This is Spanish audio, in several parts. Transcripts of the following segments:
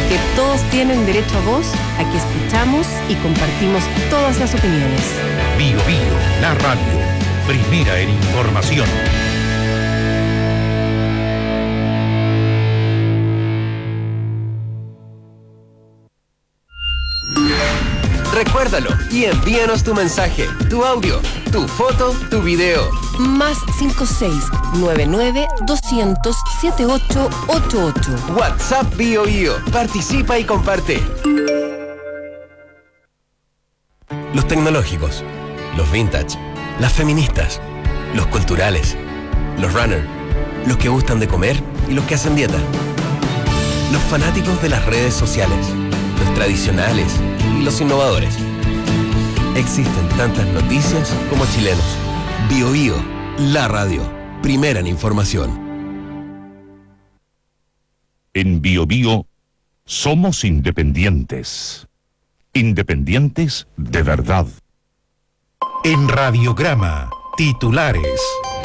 que todos tienen derecho a voz, aquí escuchamos y compartimos todas las opiniones. Bio Bio, la radio, primera en información. Recuérdalo y envíanos tu mensaje, tu audio, tu foto, tu video. Más 56-99-200-7888. WhatsApp Bio Bio. Participa y comparte. Los tecnológicos, los vintage, las feministas, los culturales, los runners, los que gustan de comer y los que hacen dieta. Los fanáticos de las redes sociales, los tradicionales y los innovadores. Existen tantas noticias como chilenos. Bio Bio, la radio, primera en información. En Bio Bio somos independientes. Independientes de verdad. En Radiograma, titulares.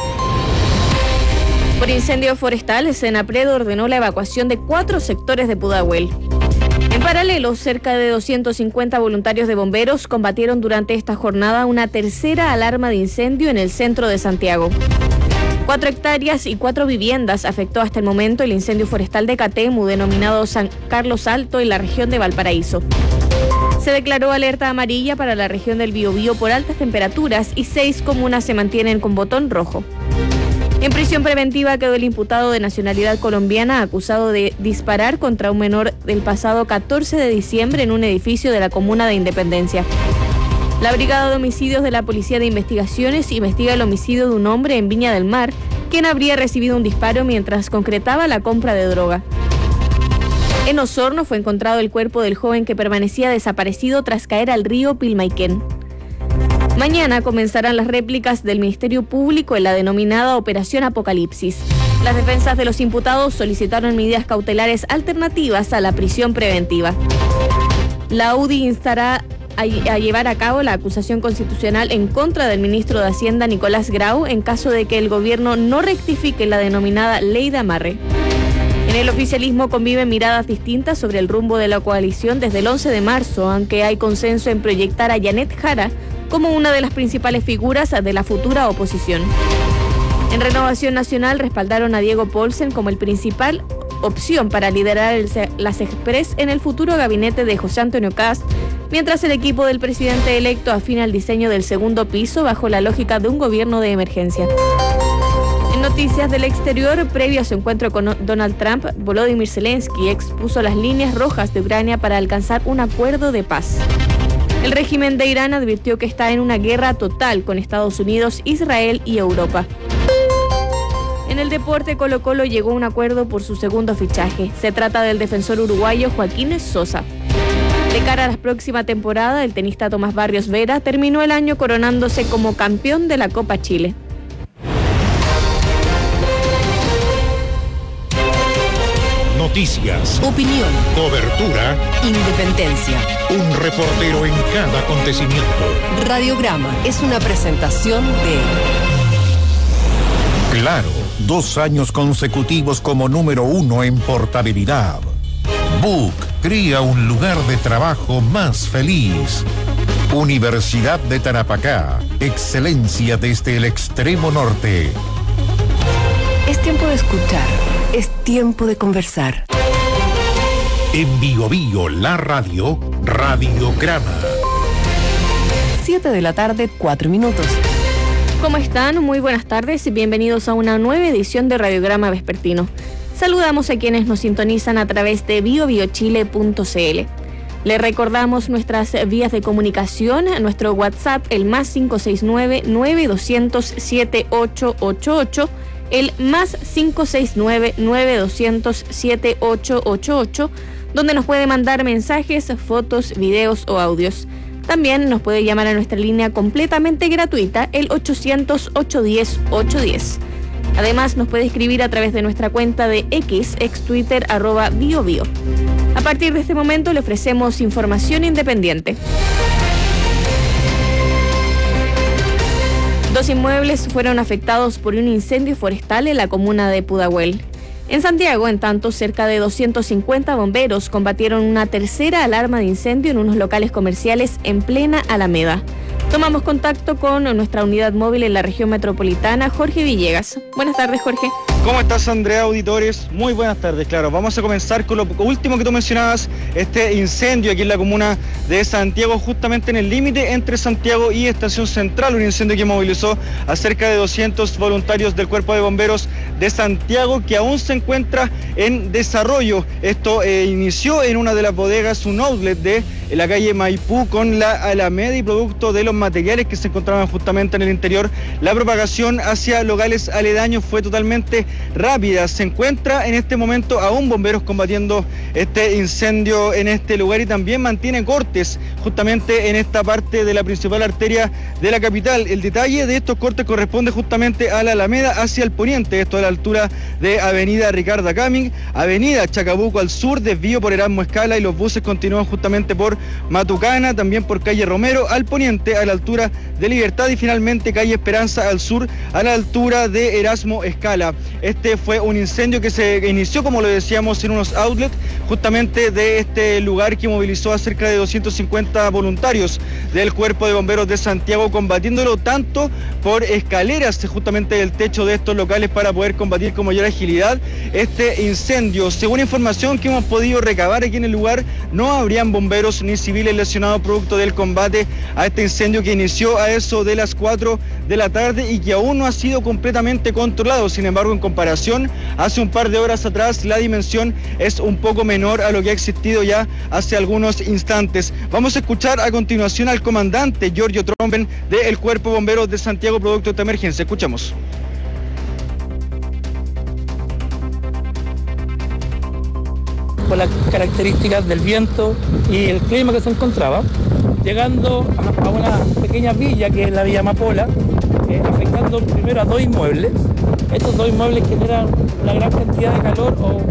Por incendio forestal, Senapred ordenó la evacuación de 4 sectores de Pudahuel. En paralelo, cerca de 250 voluntarios de bomberos combatieron durante esta jornada una tercera alarma de incendio en el centro de Santiago. 4 hectáreas y 4 viviendas afectó hasta el momento el incendio forestal de Catemu, denominado San Carlos Alto, en la región de Valparaíso. Se declaró alerta amarilla para la región del Biobío por altas temperaturas y 6 comunas se mantienen con botón rojo. En prisión preventiva quedó el imputado de nacionalidad colombiana acusado de disparar contra un menor del pasado 14 de diciembre en un edificio de la comuna de Independencia. La Brigada de Homicidios de la Policía de Investigaciones investiga el homicidio de un hombre en Viña del Mar, quien habría recibido un disparo mientras concretaba la compra de droga. En Osorno fue encontrado el cuerpo del joven que permanecía desaparecido tras caer al río Pilmaiquén. Mañana comenzarán las réplicas del Ministerio Público en la denominada Operación Apocalipsis. Las defensas de los imputados solicitaron medidas cautelares alternativas a la prisión preventiva. La UDI instará a llevar a cabo la acusación constitucional en contra del ministro de Hacienda Nicolás Grau en caso de que el gobierno no rectifique la denominada Ley de Amarre. En el oficialismo conviven miradas distintas sobre el rumbo de la coalición desde el 11 de marzo, aunque hay consenso en proyectar a Janet Jara como una de las principales figuras de la futura oposición. En Renovación Nacional respaldaron a Diego Paulsen como el principal opción para liderar las Express en el futuro gabinete de José Antonio Kast, mientras el equipo del presidente electo afina el diseño del segundo piso bajo la lógica de un gobierno de emergencia. En noticias del exterior, previo a su encuentro con Donald Trump, Volodymyr Zelensky expuso las líneas rojas de Ucrania para alcanzar un acuerdo de paz. El régimen de Irán advirtió que está en una guerra total con Estados Unidos, Israel y Europa. En el deporte, Colo-Colo llegó a un acuerdo por su segundo fichaje. Se trata del defensor uruguayo Joaquín Sosa. De cara a la próxima temporada, el tenista Tomás Barrios Vera terminó el año coronándose como campeón de la Copa Chile. Noticias, Opinión, cobertura, independencia. un reportero en cada acontecimiento. Radiograma es una presentación de Claro, 2 años consecutivos como número 1 en portabilidad. Book crea un lugar de trabajo más feliz. Universidad de Tarapacá, excelencia desde el extremo norte. Es tiempo de escuchar, es tiempo de conversar. En Bio Bio, la radio, Radiograma. 7 de la tarde, 4 minutos. ¿Cómo están? Muy buenas tardes y bienvenidos a una nueva edición de Radiograma Vespertino. Saludamos a quienes nos sintonizan a través de biobiochile.cl. Les recordamos nuestras vías de comunicación, nuestro WhatsApp, el más 569-9200-7888, el más 569-9200-7888, donde nos puede mandar mensajes, fotos, videos o audios. También nos puede llamar a nuestra línea completamente gratuita, el 800-810-810. Además, nos puede escribir a través de nuestra cuenta de ex Twitter, @biobio. A partir de este momento le ofrecemos información independiente. 2 inmuebles fueron afectados por un incendio forestal en la comuna de Pudahuel. En Santiago, en tanto, cerca de 250 bomberos combatieron una tercera alarma de incendio en unos locales comerciales en plena Alameda. Tomamos contacto con nuestra unidad móvil en la región metropolitana, Jorge Villegas. Buenas tardes, Jorge. ¿Cómo estás, Andrea, auditores? Muy buenas tardes, claro. Vamos a comenzar con lo último que tú mencionabas, este incendio aquí en la comuna de Santiago, justamente en el límite entre Santiago y Estación Central, un incendio que movilizó a cerca de 200 voluntarios del Cuerpo de Bomberos de Santiago, que aún se encuentra en desarrollo. Esto inició en una de las bodegas, un outlet de la calle Maipú con la Alameda, y producto de los materiales que se encontraban justamente en el interior, la propagación hacia locales aledaños fue totalmente rápida. Se encuentra en este momento aún bomberos combatiendo este incendio en este lugar, y también mantiene cortes justamente en esta parte de la principal arteria de la capital. El detalle de estos cortes corresponde justamente a la Alameda hacia el poniente, esto a la altura de Avenida Ricardo Caming, Avenida Chacabuco al sur, desvío por Erasmo Escala, y los buses continúan justamente por Matucana, también por calle Romero al poniente a la altura de Libertad, y finalmente calle Esperanza al sur a la altura de Erasmo Escala. Este fue un incendio que se inició, como lo decíamos, en unos outlets justamente de este lugar, que movilizó a cerca de 250 voluntarios del Cuerpo de Bomberos de Santiago, combatiéndolo tanto por escaleras justamente del techo de estos locales para poder combatir con mayor agilidad este incendio. Según información que hemos podido recabar aquí en el lugar, no habrían bomberos ni civiles lesionados producto del combate a este incendio que inició a eso de las 4 de la tarde y que aún no ha sido completamente controlado. Sin embargo, en comparación hace un par de horas atrás, la dimensión es un poco menor a lo que ha existido ya hace algunos instantes. Vamos a escuchar a continuación al comandante Giorgio Tromben del Cuerpo de Bomberos de Santiago producto de esta emergencia. Escuchamos. Por las características del viento y el clima que se encontraba, llegando a una pequeña villa que es la Villa Amapola, afectando primero a 2 inmuebles. Estos 2 inmuebles generan una gran cantidad de calor o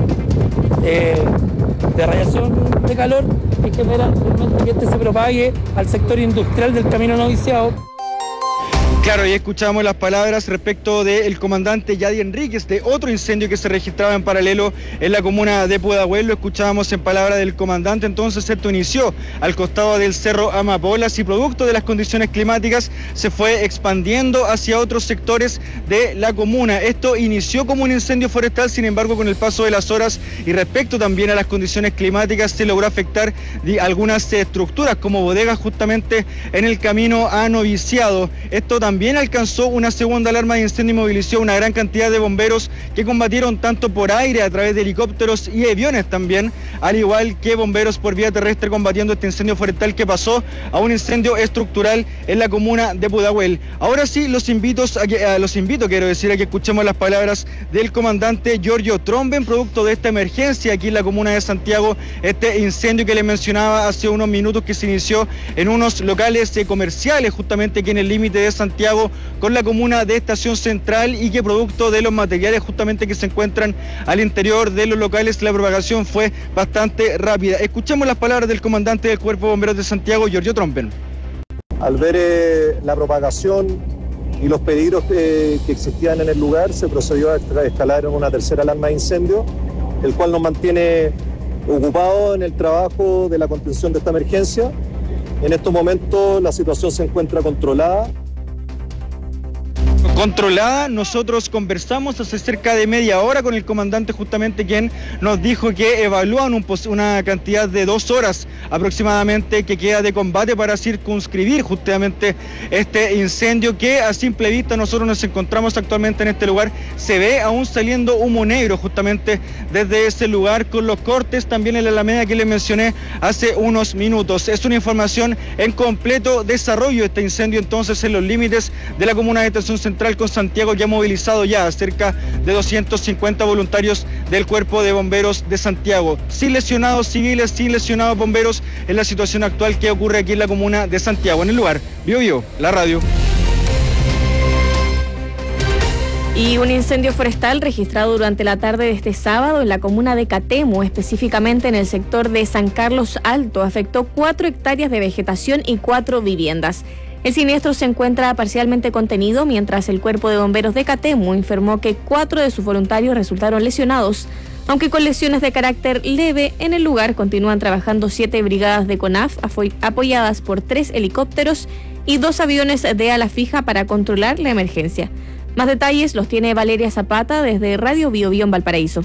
de radiación de calor, que genera realmente que este se propague al sector industrial del Camino Noviciado. Claro, y escuchamos las palabras respecto del comandante Yadi Enríquez de otro incendio que se registraba en paralelo en la comuna de Pudahuel. Lo escuchábamos en palabras del comandante. Entonces esto inició al costado del Cerro Amapolas, y producto de las condiciones climáticas se fue expandiendo hacia otros sectores de la comuna. Esto inició como un incendio forestal, sin embargo, con el paso de las horas y respecto también a las condiciones climáticas, se logró afectar algunas estructuras como bodegas justamente en el camino a Noviciado. Esto también alcanzó una segunda alarma de incendio y movilizó una gran cantidad de bomberos que combatieron tanto por aire a través de helicópteros y aviones también, al igual que bomberos por vía terrestre combatiendo este incendio forestal que pasó a un incendio estructural en la comuna de Pudahuel. Ahora sí, los invito a que escuchemos las palabras del comandante Giorgio Tromben, producto de esta emergencia aquí en la comuna de Santiago, este incendio que les mencionaba hace unos minutos, que se inició en unos locales comerciales justamente aquí en el límite de Santiago con la comuna de Estación Central, y que producto de los materiales justamente que se encuentran al interior de los locales, la propagación fue bastante rápida. Escuchemos las palabras del comandante del Cuerpo de Bomberos de Santiago, Giorgio Tromben. Al ver la propagación y los peligros que existían en el lugar, se procedió a escalar en una tercera alarma de incendio, el cual nos mantiene ocupados en el trabajo de la contención de esta emergencia. En estos momentos la situación se encuentra controlada. Nosotros conversamos hace cerca de media hora con el comandante justamente, quien nos dijo que evalúan una cantidad de 2 horas aproximadamente que queda de combate para circunscribir justamente este incendio, que a simple vista nosotros nos encontramos actualmente en este lugar. Se ve aún saliendo humo negro justamente desde ese lugar, con los cortes también en la Alameda que les mencioné hace unos minutos. Es una información en completo desarrollo este incendio entonces en los límites de la comuna de Estación Central con Santiago, que ha movilizado ya a cerca de 250 voluntarios del Cuerpo de Bomberos de Santiago. Sin lesionados civiles, sin lesionados bomberos en la situación actual que ocurre aquí en la comuna de Santiago. En el lugar, Bio, la radio. Y un incendio forestal registrado durante la tarde de este sábado en la comuna de Catemo, específicamente en el sector de San Carlos Alto, afectó 4 hectáreas de vegetación y 4 viviendas. El siniestro se encuentra parcialmente contenido, mientras el Cuerpo de Bomberos de Catemu informó que 4 de sus voluntarios resultaron lesionados. Aunque con lesiones de carácter leve, en el lugar continúan trabajando 7 brigadas de CONAF apoyadas por 3 helicópteros y 2 aviones de ala fija para controlar la emergencia. Más detalles los tiene Valeria Zapata desde Radio Bio Bio en Valparaíso.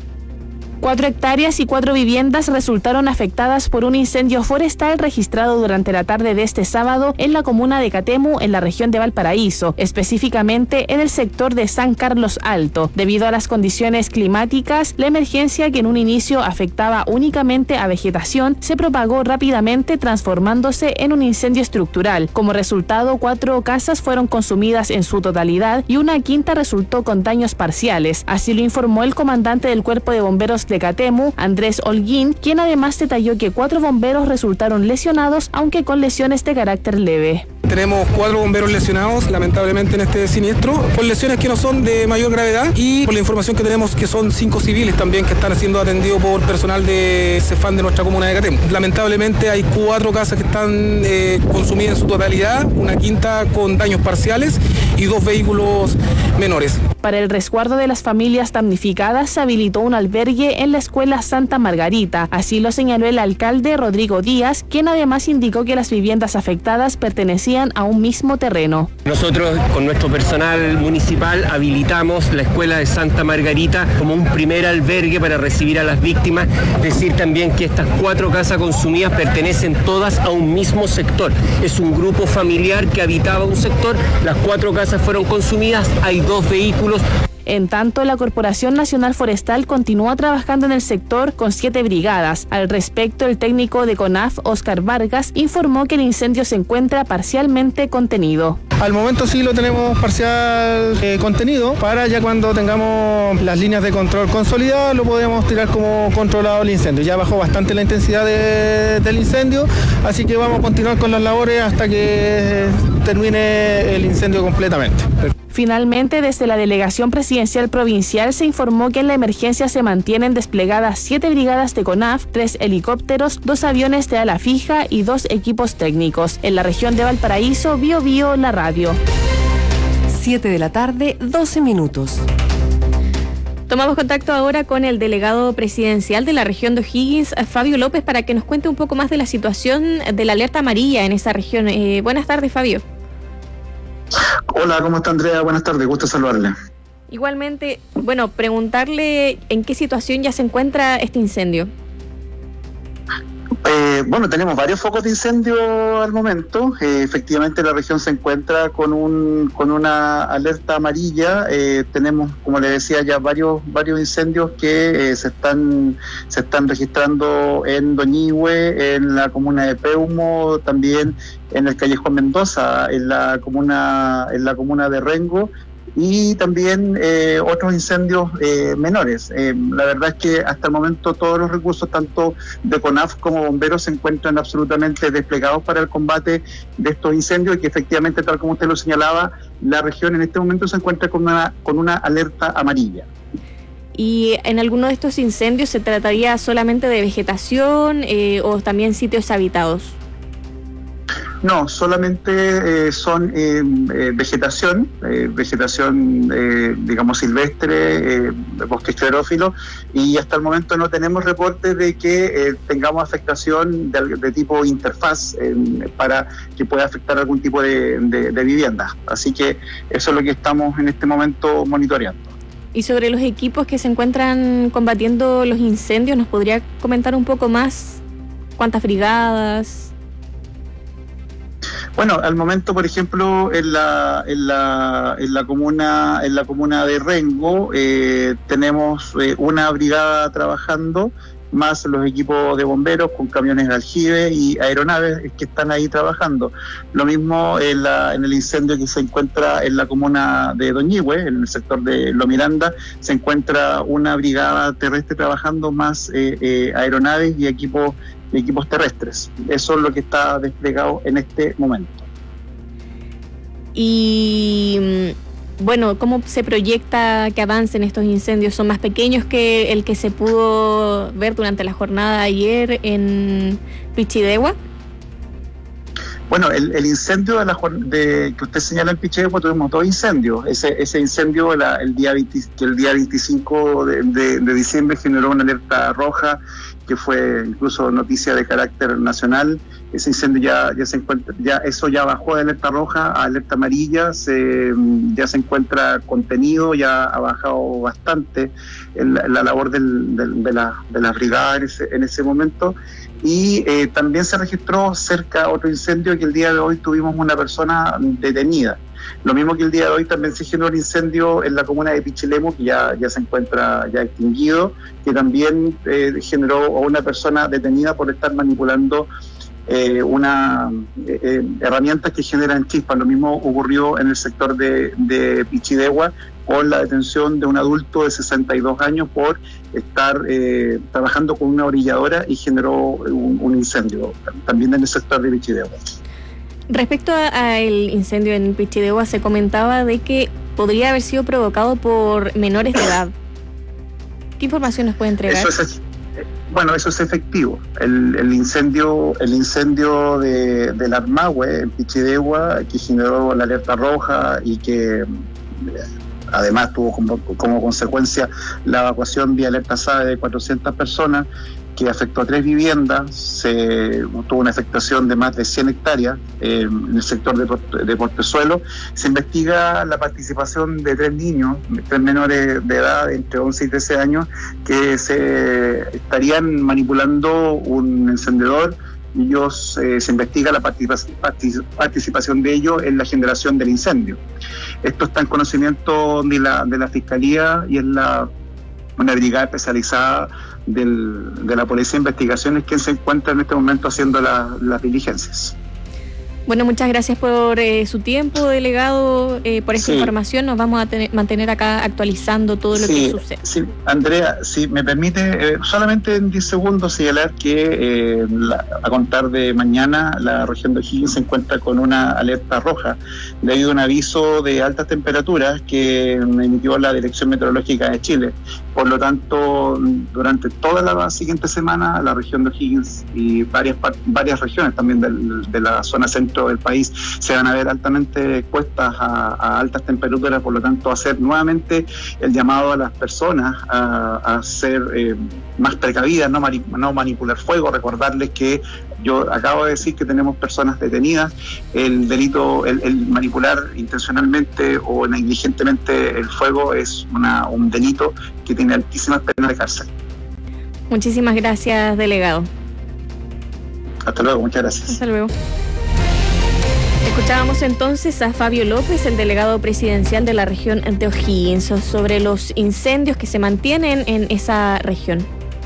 4 hectáreas y 4 viviendas resultaron afectadas por un incendio forestal registrado durante la tarde de este sábado en la comuna de Catemu, en la región de Valparaíso, específicamente en el sector de San Carlos Alto. Debido a las condiciones climáticas, la emergencia, que en un inicio afectaba únicamente a vegetación, se propagó rápidamente, transformándose en un incendio estructural. Como resultado, 4 casas fueron consumidas en su totalidad y una quinta resultó con daños parciales. Así lo informó el comandante del Cuerpo de Bomberos de Catemu, Andrés Holguín, quien además detalló que 4 bomberos resultaron lesionados, aunque con lesiones de carácter leve. Tenemos 4 bomberos lesionados, lamentablemente, en este siniestro, por lesiones que no son de mayor gravedad, y por la información que tenemos que son 5 civiles también que están siendo atendidos por personal de CEFAM de nuestra comuna de Catemu. Lamentablemente hay 4 casas que están consumidas en su totalidad, una quinta con daños parciales y 2 vehículos menores. Para el resguardo de las familias damnificadas se habilitó un albergue en la escuela Santa Margarita. Así lo señaló el alcalde Rodrigo Díaz, quien además indicó que las viviendas afectadas pertenecían a un mismo terreno. Nosotros con nuestro personal municipal habilitamos la escuela de Santa Margarita como un primer albergue para recibir a las víctimas. Decir también que estas 4 casas consumidas pertenecen todas a un mismo sector. Es un grupo familiar que habitaba un sector, las 4 casas fueron consumidas, hay 2 vehículos. En tanto, la Corporación Nacional Forestal continúa trabajando en el sector con 7 brigadas. Al respecto, el técnico de CONAF, Oscar Vargas, informó que el incendio se encuentra parcialmente contenido. Al momento sí lo tenemos parcial contenido, para ya cuando tengamos las líneas de control consolidadas lo podemos tirar como controlado el incendio. Ya bajó bastante la intensidad del incendio, así que vamos a continuar con las labores hasta que termine el incendio completamente. Finalmente, desde la Delegación Presidencial Provincial se informó que en la emergencia se mantienen desplegadas 7 brigadas de CONAF, 3 helicópteros, 2 aviones de ala fija y 2 equipos técnicos. En la región de Valparaíso, Bio Bio, la radio. 7 de la tarde, 12 minutos. Tomamos contacto ahora con el delegado presidencial de la región de O'Higgins, Fabio López, para que nos cuente un poco más de la situación de la alerta amarilla en esa región. Buenas tardes, Fabio. Hola, ¿cómo está Andrea? Buenas tardes, gusto saludarle. Igualmente, bueno, preguntarle en qué situación ya se encuentra este incendio. Bueno, tenemos varios focos de incendio al momento. Efectivamente, la región se encuentra con una alerta amarilla. Tenemos, como le decía, ya varios incendios que se están registrando en Doñihue, en la comuna de Peumo, también en el Callejón Mendoza, en la comuna de Rengo, y también otros incendios menores. La verdad es que hasta el momento todos los recursos, tanto de CONAF como bomberos, se encuentran absolutamente desplegados para el combate de estos incendios, y que efectivamente, tal como usted lo señalaba, la región en este momento se encuentra con una alerta amarilla. ¿Y en alguno de estos incendios se trataría solamente de vegetación o también sitios habitados? No, solamente son vegetación, digamos silvestre, bosque esclerófilo, y hasta el momento no tenemos reportes de que tengamos afectación de tipo interfaz para que pueda afectar algún tipo de vivienda. Así que eso es lo que estamos en este momento monitoreando. Y sobre los equipos que se encuentran combatiendo los incendios, ¿nos podría comentar un poco más? ¿Cuántas brigadas? Bueno, al momento, por ejemplo, en la comuna de Rengo tenemos una brigada trabajando, más los equipos de bomberos con camiones de aljibe y aeronaves que están ahí trabajando. Lo mismo en el incendio que se encuentra en la comuna de Doñihue, en el sector de Lo Miranda, se encuentra una brigada terrestre trabajando, más aeronaves y equipos terrestres. Eso es lo que está desplegado en este momento. Y bueno, ¿cómo se proyecta que avancen estos incendios? ¿Son más pequeños que el que se pudo ver durante la jornada de ayer en Pichidegua? Bueno, el incendio que usted señala en Pichidegua, tuvimos 2 incendios. Ese incendio el día 25 de diciembre generó una alerta roja, que fue incluso noticia de carácter nacional. Ese incendio ya se encuentra, eso ya bajó de alerta roja a alerta amarilla, ya se encuentra contenido, ya ha bajado bastante la labor de las brigadas en ese momento. Y también se registró cerca otro incendio, que el día de hoy tuvimos una persona detenida. Lo mismo que el día de hoy también se generó un incendio en la comuna de Pichilemu, que ya se encuentra ya extinguido, que también generó a una persona detenida por estar manipulando herramientas que generan chispas. Lo mismo ocurrió en el sector de Pichidegua, con la detención de un adulto de 62 años por estar trabajando con una orilladora y generó un incendio también en el sector de Pichidegua. Respecto al incendio en Pichidegua, se comentaba de que podría haber sido provocado por menores de edad. ¿Qué información nos puede entregar? Eso es efectivo. El incendio del Armahue en Pichidegua, que generó la alerta roja y que además tuvo como consecuencia la evacuación vía alerta SAE de 400 personas, que afectó a 3 viviendas, tuvo una afectación de más de 100 hectáreas en el sector de Portezuelo. Se investiga la participación de 3 niños, 3 menores de edad, entre 11 y 13 años, que se estarían manipulando un encendedor. Ellos se investiga la participación de ellos en la generación del incendio. Esto está en conocimiento de la Fiscalía y es una brigada especializada de la Policía de Investigaciones, quien se encuentra en este momento haciendo las diligencias. Bueno, muchas gracias por su tiempo, delegado, por esta información. Nos vamos a mantener acá actualizando todo lo que sucede. Sí, Andrea, si me permite, solamente en 10 segundos señalar que a contar de mañana la región de O'Higgins se encuentra con una alerta roja debido a un aviso de altas temperaturas que emitió la Dirección Meteorológica de Chile. Por lo tanto, durante toda la siguiente semana, la región de O'Higgins y varias regiones también de la zona centro del país se van a ver altamente expuestas a altas temperaturas. Por lo tanto, hacer nuevamente el llamado a las personas a ser más precavidas, no manipular fuego. Recordarles que yo acabo de decir que tenemos personas detenidas. El delito, el manipular intencionalmente o negligentemente el fuego es un delito que tiene altísimas penas de cárcel. Muchísimas gracias, delegado. Hasta luego, muchas gracias. Hasta luego. Escuchábamos entonces a Fabio López, el delegado presidencial de la región de O'Higgins, sobre los incendios que se mantienen en esa región.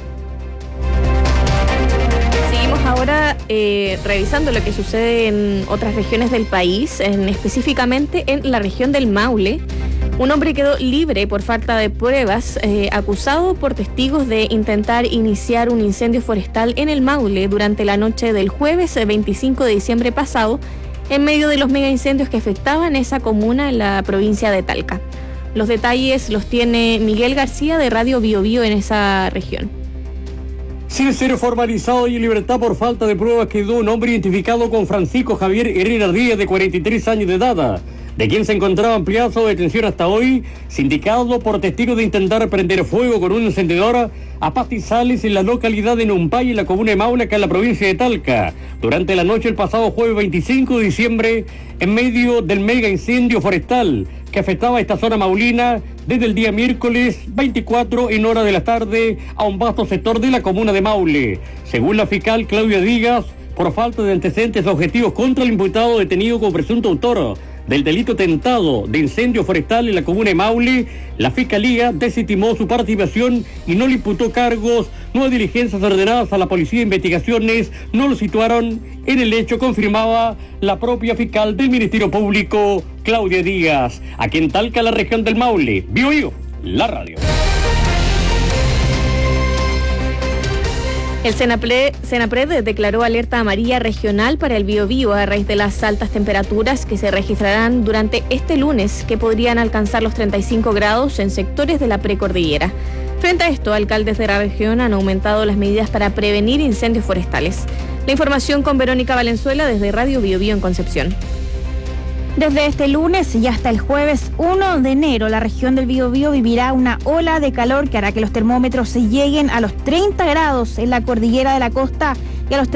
Seguimos ahora revisando lo que sucede en otras regiones del país, específicamente en la región del Maule. Un hombre quedó libre por falta de pruebas, acusado por testigos de intentar iniciar un incendio forestal en el Maule durante la noche del jueves 25 de diciembre pasado, en medio de los mega incendios que afectaban esa comuna en la provincia de Talca. Los detalles los tiene Miguel García de Radio Bio Bio en esa región. Sin ser formalizado y en libertad por falta de pruebas quedó un hombre identificado con Francisco Javier Herrera Díaz, de 43 años de edad, de quien se encontraba en plazo de detención hasta hoy, sindicado por testigos de intentar prender fuego con un encendedor a pastizales en la localidad de Numpay, en la comuna de Maule, acá en la provincia de Talca, durante la noche del pasado jueves 25 de diciembre, en medio del mega incendio forestal que afectaba a esta zona maulina desde el día miércoles 24 en hora de la tarde a un vasto sector de la comuna de Maule. Según la fiscal Claudia Díaz, por falta de antecedentes objetivos contra el imputado detenido como presunto autor del delito tentado de incendio forestal en la comuna de Maule, la Fiscalía desestimó su participación y no le imputó cargos. Nuevas diligencias ordenadas a la Policía de Investigaciones no lo situaron en el hecho, confirmaba la propia fiscal del Ministerio Público, Claudia Díaz. Aquí en Talca, la región del Maule. Bio Bio, la radio. El Senapred declaró alerta amarilla regional para el Biobío a raíz de las altas temperaturas que se registrarán durante este lunes, que podrían alcanzar los 35 grados en sectores de la precordillera. Frente a esto, alcaldes de la región han aumentado las medidas para prevenir incendios forestales. La información con Verónica Valenzuela desde Radio Bio Bio en Concepción. Desde este lunes y hasta el jueves 1 de enero, la región del Biobío vivirá una ola de calor que hará que los termómetros se lleguen a los 30 grados en la cordillera de la costa y a los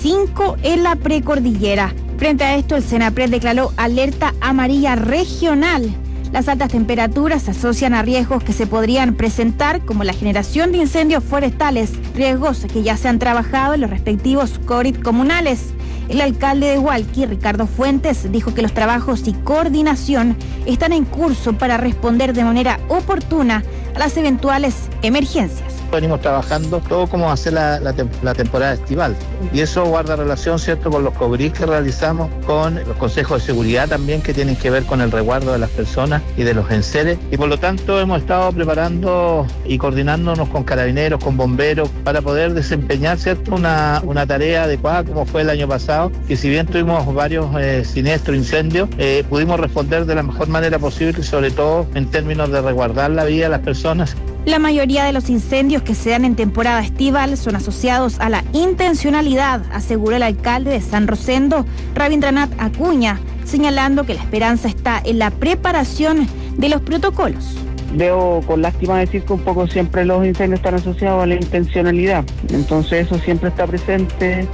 35 en la precordillera. Frente a esto, el Senapred declaró alerta amarilla regional. Las altas temperaturas se asocian a riesgos que se podrían presentar, como la generación de incendios forestales, riesgos que ya se han trabajado en los respectivos CORIT comunales. El alcalde de Hualqui, Ricardo Fuentes, dijo que los trabajos y coordinación están en curso para responder de manera oportuna a las eventuales emergencias. Venimos trabajando todo como va a ser la temporada estival, y eso guarda relación, ¿cierto?, con los COBRIS que realizamos, con los consejos de seguridad también que tienen que ver con el resguardo de las personas y de los enseres, y por lo tanto hemos estado preparando y coordinándonos con carabineros, con bomberos, para poder desempeñar, ¿cierto?, una tarea adecuada como fue el año pasado, que si bien tuvimos varios siniestros, incendios, pudimos responder de la mejor manera posible, y sobre todo en términos de resguardar la vida de las personas. La mayoría de los incendios que se dan en temporada estival son asociados a la intencionalidad, aseguró el alcalde de San Rosendo, Rabindranath Acuña, señalando que la esperanza está en la preparación de los protocolos. Veo con lástima decir que un poco siempre los incendios están asociados a la intencionalidad, entonces eso siempre está presente.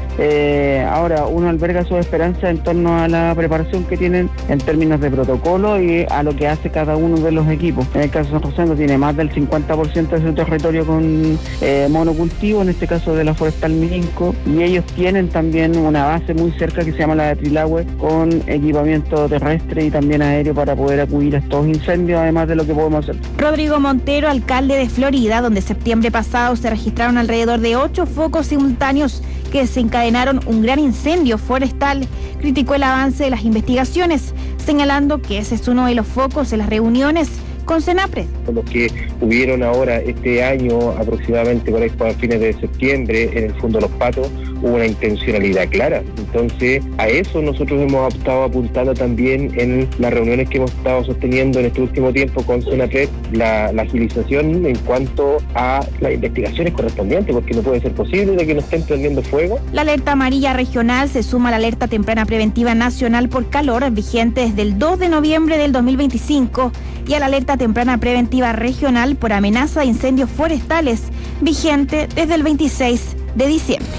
Ahora uno alberga su esperanza en torno a la preparación que tienen en términos de protocolo y a lo que hace cada uno de los equipos. En el caso de San Rosendo tiene más del 50% de su territorio con monocultivo, en este caso de la Forestal Mirinco, y ellos tienen también una base muy cerca que se llama la de Trilahue, con equipamiento terrestre y también aéreo para poder acudir a estos incendios, además de lo que podemos hacer. Rodrigo Montero, alcalde de Florida, donde septiembre pasado se registraron alrededor de 8 focos simultáneos que desencadenaron un gran incendio forestal, criticó el avance de las investigaciones, señalando que ese es uno de los focos en las reuniones con Senapred. Los que hubieron ahora este año, aproximadamente por ahí para fines de septiembre, en el fondo Los Patos, hubo una intencionalidad clara. Entonces, a eso nosotros hemos estado apuntando también en las reuniones que hemos estado sosteniendo en este último tiempo con Senapred, la agilización en cuanto a las investigaciones correspondientes, porque no puede ser posible de que nos estén prendiendo fuego. La alerta amarilla regional se suma a la alerta temprana preventiva nacional por calor, vigente desde el 2 de noviembre del 2025, y a la alerta temprana preventiva regional por amenaza de incendios forestales, vigente desde el 26 de diciembre.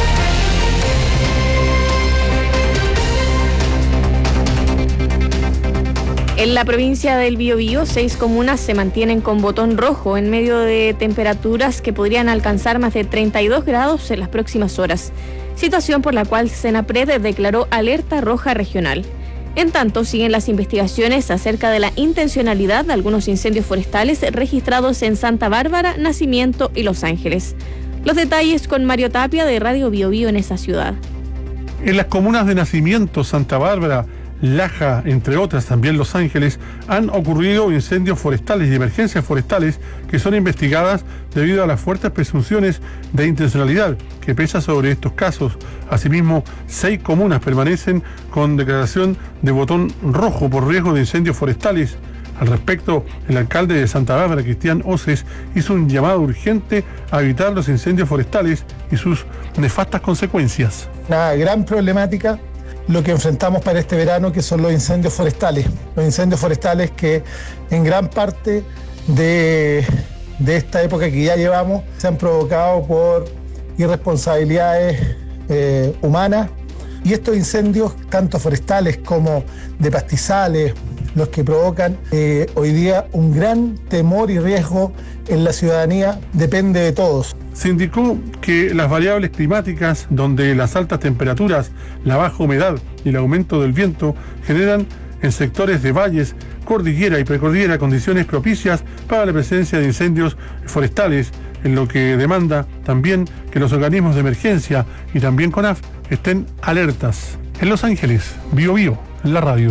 En la provincia del Biobío, 6 comunas se mantienen con botón rojo en medio de temperaturas que podrían alcanzar más de 32 grados en las próximas horas, situación por la cual Senapred declaró alerta roja regional. En tanto, siguen las investigaciones acerca de la intencionalidad de algunos incendios forestales registrados en Santa Bárbara, Nacimiento y Los Ángeles. Los detalles con Mario Tapia de Radio Bio Bio en esa ciudad. En las comunas de Nacimiento, Santa Bárbara, Laja, entre otras, también Los Ángeles, han ocurrido incendios forestales y emergencias forestales que son investigadas debido a las fuertes presunciones de intencionalidad que pesa sobre estos casos. Asimismo, 6 comunas permanecen con declaración de botón rojo por riesgo de incendios forestales. Al respecto, el alcalde de Santa Bárbara, Cristian Oces, hizo un llamado urgente a evitar los incendios forestales y sus nefastas consecuencias. Una gran problemática lo que enfrentamos para este verano, que son los incendios forestales. Los incendios forestales que en gran parte de esta época que ya llevamos se han provocado por irresponsabilidades humanas, y estos incendios, tanto forestales como de pastizales, los que provocan hoy día un gran temor y riesgo en la ciudadanía, depende de todos. Se indicó que las variables climáticas, donde las altas temperaturas, la baja humedad y el aumento del viento generan en sectores de valles, cordillera y precordillera condiciones propicias para la presencia de incendios forestales, en lo que demanda también que los organismos de emergencia y también CONAF estén alertas. En Los Ángeles, Bio Bio, en la radio.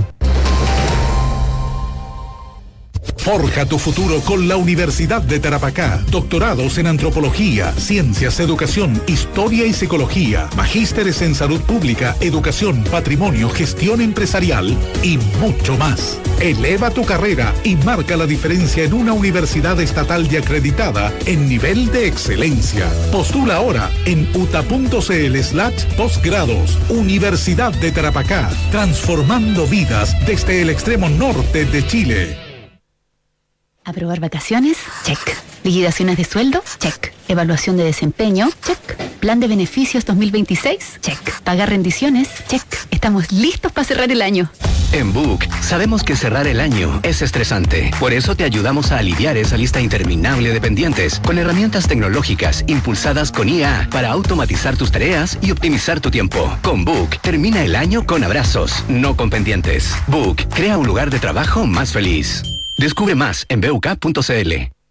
Forja tu futuro con la Universidad de Tarapacá. Doctorados en Antropología, Ciencias, Educación, Historia y Psicología. Magísteres en Salud Pública, Educación, Patrimonio, Gestión Empresarial y mucho más. Eleva tu carrera y marca la diferencia en una universidad estatal y acreditada en nivel de excelencia. Postula ahora en uta.cl/posgrados. Universidad de Tarapacá, transformando vidas desde el extremo norte de Chile. ¿Aprobar vacaciones? Check. ¿Liquidaciones de sueldo? Check. ¿Evaluación de desempeño? Check. ¿Plan de beneficios 2026? Check. ¿Pagar rendiciones? Check. Estamos listos para cerrar el año. En Book, sabemos que cerrar el año es estresante. Por eso te ayudamos a aliviar esa lista interminable de pendientes con herramientas tecnológicas impulsadas con IA para automatizar tus tareas y optimizar tu tiempo. Con Book, termina el año con abrazos, no con pendientes. Book, crea un lugar de trabajo más feliz. Descubre más en buk.cl.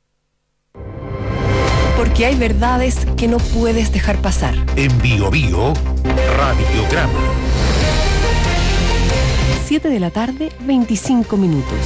Porque hay verdades que no puedes dejar pasar. En Bio Bio, Radiograma. 7 de la tarde, 25 minutos.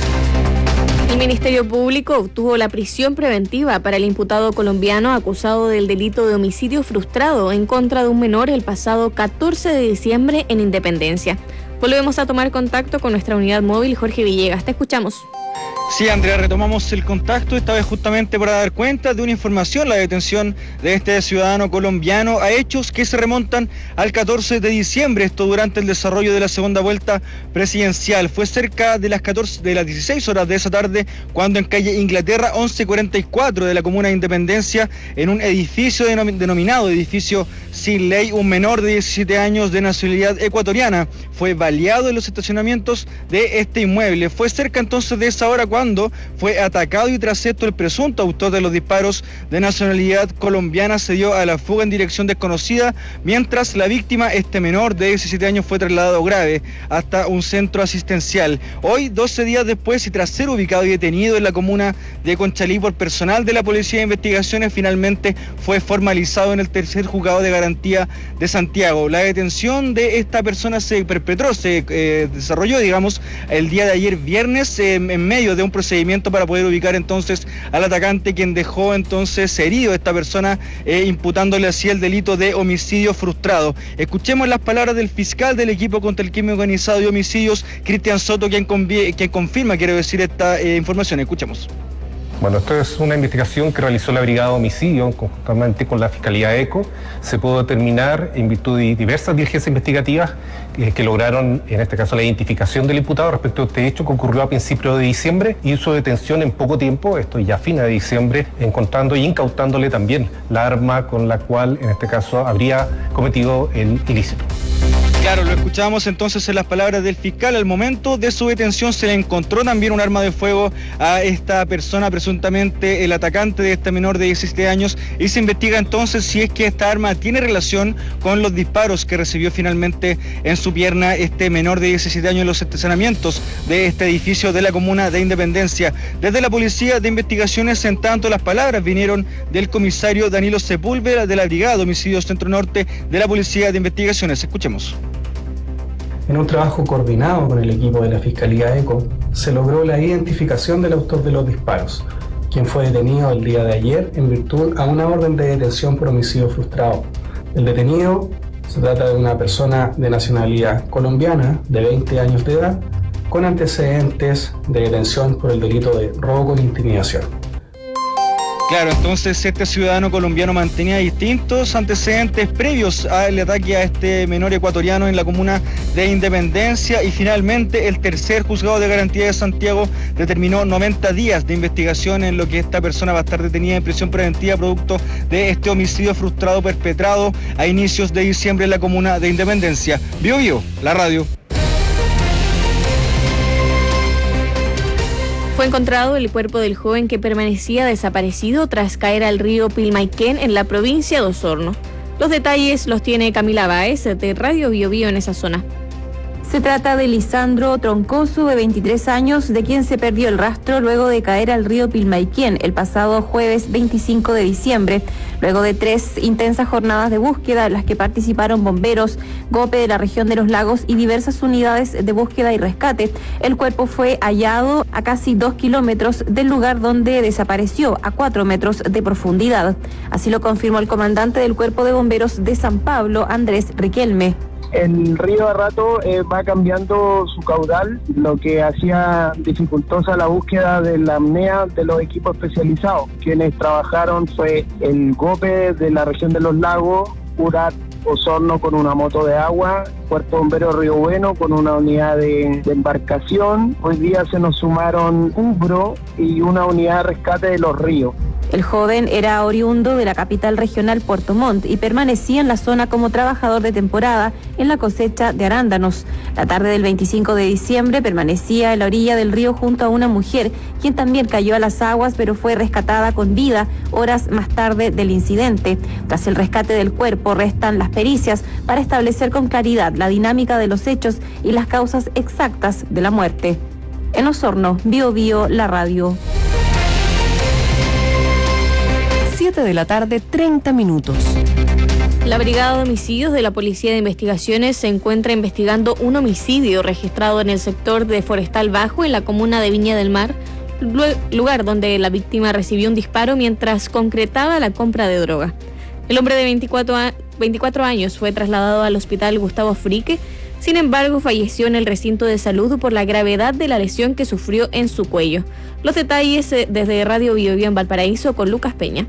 El Ministerio Público obtuvo la prisión preventiva para el imputado colombiano acusado del delito de homicidio frustrado en contra de un menor el pasado 14 de diciembre en Independencia. Volvemos a tomar contacto con nuestra unidad móvil, Jorge Villegas. Te escuchamos. Sí, Andrea, retomamos el contacto, esta vez justamente para dar cuenta de una información, la detención de este ciudadano colombiano a hechos que se remontan al 14 de diciembre, esto durante el desarrollo de la segunda vuelta presidencial. Fue cerca de las 16 horas de esa tarde, cuando en calle Inglaterra 1144 de la comuna de Independencia, en un edificio denominado edificio sin ley, un menor de 17 años de nacionalidad ecuatoriana fue baleado en los estacionamientos de este inmueble. Fue cerca entonces de esa hora cuando fue atacado y tras esto el presunto autor de los disparos de nacionalidad colombiana se dio a la fuga en dirección desconocida, mientras la víctima, este menor de 17 años, fue trasladado grave hasta un centro asistencial. Hoy, 12 días después y tras ser ubicado y detenido en la comuna de Conchalí por personal de la Policía de Investigaciones, finalmente fue formalizado en el tercer juzgado de garantía de Santiago. La detención de esta persona se desarrolló, el día de ayer viernes en medio de un procedimiento para poder ubicar entonces al atacante, quien dejó entonces herido a esta persona, imputándole así el delito de homicidio frustrado. Escuchemos las palabras del fiscal del equipo contra el crimen organizado y homicidios, Cristian Soto, quien confirma, esta información. Escuchemos. Bueno, esto es una investigación que realizó la Brigada de Homicidio conjuntamente con la Fiscalía ECO. Se pudo determinar en virtud de diversas diligencias investigativas que lograron, en este caso, la identificación del imputado respecto a este hecho que ocurrió a principios de diciembre y su detención en poco tiempo, esto ya a fines de diciembre, encontrando y incautándole también la arma con la cual, en este caso, habría cometido el ilícito. Claro, lo escuchamos entonces en las palabras del fiscal. Al momento de su detención se le encontró también un arma de fuego a esta persona, presuntamente el atacante de este menor de 17 años, y se investiga entonces si es que esta arma tiene relación con los disparos que recibió finalmente en su pierna este menor de 17 años en los estacionamientos de este edificio de la comuna de Independencia. Desde la Policía de Investigaciones, en tanto, las palabras vinieron del comisario Danilo Sepúlveda de la Brigada de Homicidios Centro Norte de la Policía de Investigaciones. Escuchemos. En un trabajo coordinado con el equipo de la Fiscalía ECO, se logró la identificación del autor de los disparos, quien fue detenido el día de ayer en virtud a una orden de detención por homicidio frustrado. El detenido se trata de una persona de nacionalidad colombiana de 20 años de edad, con antecedentes de detención por el delito de robo con intimidación. Claro, entonces este ciudadano colombiano mantenía distintos antecedentes previos al ataque a este menor ecuatoriano en la comuna de Independencia, y finalmente el tercer juzgado de garantía de Santiago determinó 90 días de investigación en lo que esta persona va a estar detenida en prisión preventiva producto de este homicidio frustrado perpetrado a inicios de diciembre en la comuna de Independencia. Bio Bio, la radio. Fue encontrado el cuerpo del joven que permanecía desaparecido tras caer al río Pilmaiquén en la provincia de Osorno. Los detalles los tiene Camila Báez de Radio Bio Bio en esa zona. Se trata de Lisandro Troncoso, de 23 años, de quien se perdió el rastro luego de caer al río Pilmaiquén el pasado jueves 25 de diciembre, luego de 3 intensas jornadas de búsqueda en las que participaron bomberos, GOPE de la región de los lagos y diversas unidades de búsqueda y rescate. El cuerpo fue hallado a casi 2 kilómetros del lugar donde desapareció, a 4 metros de profundidad. Así lo confirmó el comandante del Cuerpo de Bomberos de San Pablo, Andrés Riquelme. El río a rato va cambiando su caudal, lo que hacía dificultosa la búsqueda de la apnea de los equipos especializados. Quienes trabajaron fue el GOPE de la región de los lagos, URAT Osorno con una moto de agua, Puerto Bombero Río Bueno con una unidad de embarcación. Hoy día se nos sumaron UBRO y una unidad de rescate de los ríos. El joven era oriundo de la capital regional Puerto Montt y permanecía en la zona como trabajador de temporada en la cosecha de arándanos. La tarde del 25 de diciembre permanecía en la orilla del río junto a una mujer, quien también cayó a las aguas pero fue rescatada con vida horas más tarde del incidente. Tras el rescate del cuerpo restan las pericias para establecer con claridad la dinámica de los hechos y las causas exactas de la muerte. En Osorno, Bio Bio, la radio. 7 de la tarde, 30 minutos. La Brigada de Homicidios de la Policía de Investigaciones se encuentra investigando un homicidio registrado en el sector de Forestal Bajo, en la comuna de Viña del Mar, lugar donde la víctima recibió un disparo mientras concretaba la compra de droga. El hombre de 24 años fue trasladado al hospital Gustavo Frique, sin embargo falleció en el recinto de salud por la gravedad de la lesión que sufrió en su cuello. Los detalles desde Radio Bio Bio en Valparaíso con Lucas Peña.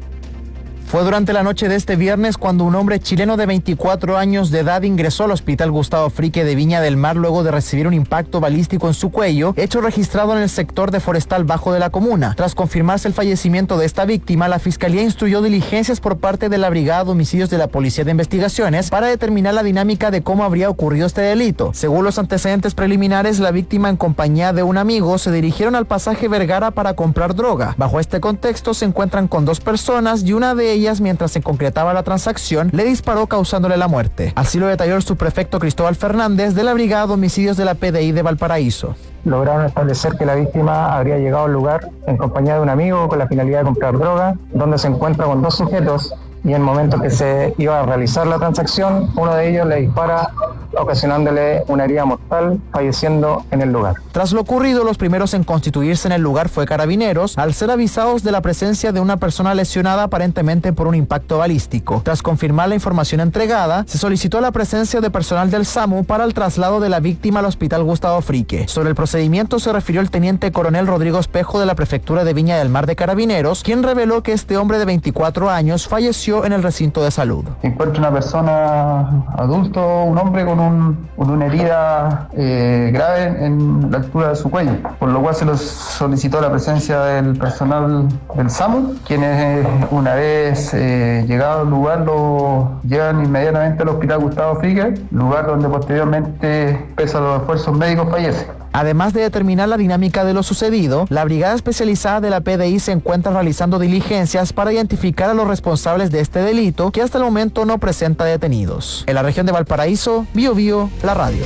Fue durante la noche de este viernes cuando un hombre chileno de 24 años de edad ingresó al hospital Gustavo Frique de Viña del Mar luego de recibir un impacto balístico en su cuello, hecho registrado en el sector de Forestal Bajo de la comuna. Tras confirmarse el fallecimiento de esta víctima, la Fiscalía instruyó diligencias por parte de la Brigada de Homicidios de la Policía de Investigaciones para determinar la dinámica de cómo habría ocurrido este delito. Según los antecedentes preliminares, la víctima en compañía de un amigo se dirigieron al pasaje Vergara para comprar droga. Bajo este contexto se encuentran con dos personas y una de ellas, mientras se concretaba la transacción, le disparó causándole la muerte. Así lo detalló el subprefecto Cristóbal Fernández de la Brigada de Homicidios de la PDI de Valparaíso. Lograron establecer que la víctima habría llegado al lugar en compañía de un amigo con la finalidad de comprar droga, donde se encuentra con dos sujetos y en el momento que se iba a realizar la transacción, uno de ellos le dispara, ocasionándole una herida mortal, falleciendo en el lugar. Tras lo ocurrido, los primeros en constituirse en el lugar fue Carabineros, al ser avisados de la presencia de una persona lesionada aparentemente por un impacto balístico. Tras confirmar la información entregada, se solicitó la presencia de personal del SAMU para el traslado de la víctima al hospital Gustavo Frique. Sobre el procedimiento se refirió el teniente coronel Rodrigo Espejo de la prefectura de Viña del Mar de Carabineros, quien reveló que este hombre de 24 años falleció en el recinto de salud. Encuentra una persona adulto, un hombre con una herida grave en la altura de su cuello, por lo cual se les solicitó la presencia del personal del SAMU, quienes una vez llegado al lugar lo llevan inmediatamente al hospital Gustavo Frique, lugar donde posteriormente, pese a los esfuerzos médicos, fallece. Además de determinar la dinámica de lo sucedido, la brigada especializada de la PDI se encuentra realizando diligencias para identificar a los responsables de este delito, que hasta el momento no presenta detenidos. En la región de Valparaíso, Bio Bio, la radio.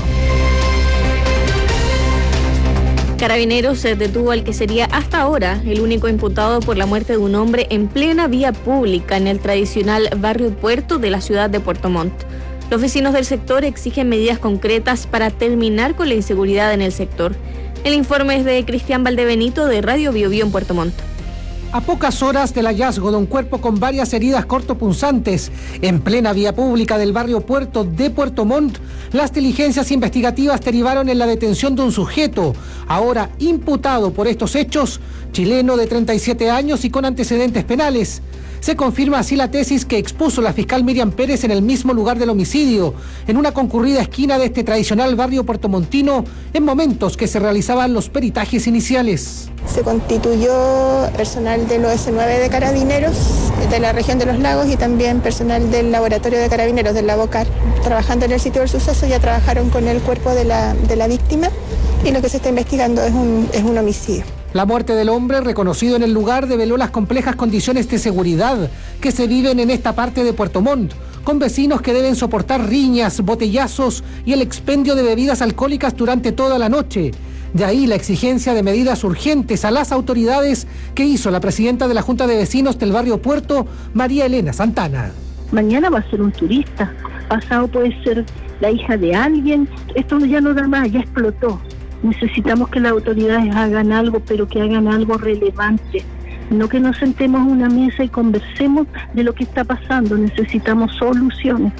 Carabineros se detuvo al que sería hasta ahora el único imputado por la muerte de un hombre en plena vía pública en el tradicional barrio Puerto de la ciudad de Puerto Montt. Los vecinos del sector exigen medidas concretas para terminar con la inseguridad en el sector. El informe es de Cristian Valdebenito de Radio Bio Bio en Puerto Montt. A pocas horas del hallazgo de un cuerpo con varias heridas cortopunzantes en plena vía pública del barrio Puerto de Puerto Montt, las diligencias investigativas derivaron en la detención de un sujeto, ahora imputado por estos hechos, chileno de 37 años y con antecedentes penales. Se confirma así la tesis que expuso la fiscal Miriam Pérez en el mismo lugar del homicidio, en una concurrida esquina de este tradicional barrio puertomontino, en momentos que se realizaban los peritajes iniciales. Se constituyó personal del OS9 de Carabineros, de la región de los lagos, y también personal del laboratorio de Carabineros, del Labocar. Trabajando en el sitio del suceso, ya trabajaron con el cuerpo de la víctima, y lo que se está investigando es un homicidio. La muerte del hombre, reconocido en el lugar, develó las complejas condiciones de seguridad que se viven en esta parte de Puerto Montt, con vecinos que deben soportar riñas, botellazos y el expendio de bebidas alcohólicas durante toda la noche. De ahí la exigencia de medidas urgentes a las autoridades que hizo la presidenta de la Junta de Vecinos del barrio Puerto, María Elena Santana. Mañana va a ser un turista, pasado puede ser la hija de alguien, esto ya no da más, ya explotó. Necesitamos que las autoridades hagan algo, pero que hagan algo relevante. No que nos sentemos en una mesa y conversemos de lo que está pasando. Necesitamos soluciones.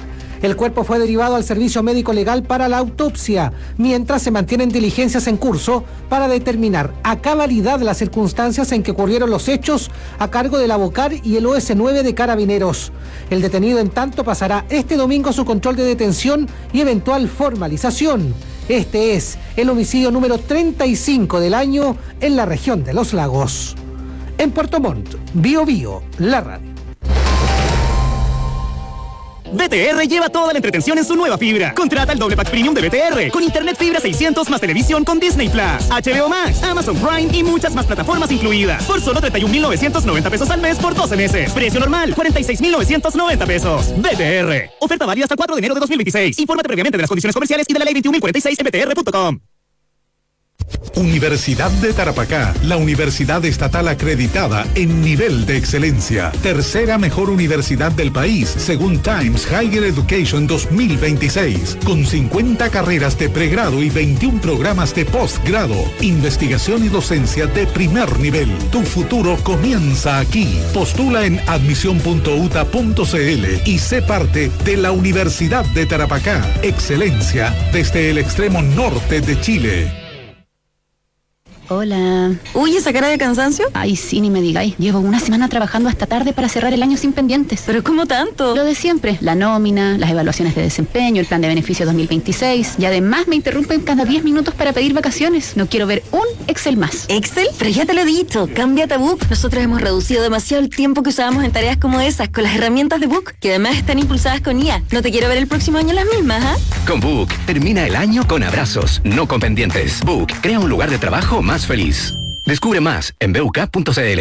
El cuerpo fue derivado al servicio médico legal para la autopsia, mientras se mantienen diligencias en curso para determinar a cabalidad las circunstancias en que ocurrieron los hechos a cargo de la BOCAR y el OS9 de Carabineros. El detenido, en tanto, pasará este domingo su control de detención y eventual formalización. Este es el homicidio número 35 del año en la región de Los Lagos. En Puerto Montt, Bio Bio, la radio. BTR lleva toda la entretención en su nueva fibra. Contrata el doble pack premium de BTR con internet fibra 600 más televisión con Disney Plus, HBO Max, Amazon Prime y muchas más plataformas incluidas. Por solo 31.990 pesos al mes por 12 meses. Precio normal, 46.990 pesos. BTR. Oferta válida hasta el 4 de enero de 2026. Infórmate previamente de las condiciones comerciales y de la ley 21.046 en btr.com. Universidad de Tarapacá, la universidad estatal acreditada en nivel de excelencia. Tercera mejor universidad del país, según Times Higher Education 2026. Con 50 carreras de pregrado y 21 programas de posgrado. Investigación y docencia de primer nivel. Tu futuro comienza aquí. Postula en admisión.uta.cl y sé parte de la Universidad de Tarapacá. Excelencia desde el extremo norte de Chile. Hola. Uy, ¿esa cara de cansancio? Ay, sí, ni me digáis. Llevo una semana trabajando hasta tarde para cerrar el año sin pendientes. ¿Pero cómo tanto? Lo de siempre. La nómina, las evaluaciones de desempeño, el plan de beneficios 2026. Y además me interrumpen cada 10 minutos para pedir vacaciones. No quiero ver un Excel más. ¿Excel? Pero ya te lo he dicho. Cámbiate a Book. Nosotros hemos reducido demasiado el tiempo que usábamos en tareas como esas con las herramientas de Book, que además están impulsadas con IA. No te quiero ver el próximo año las mismas, ¿ah? Con Book, termina el año con abrazos, no con pendientes. Book, crea un lugar de trabajo más feliz. Descubre más en buk.cl.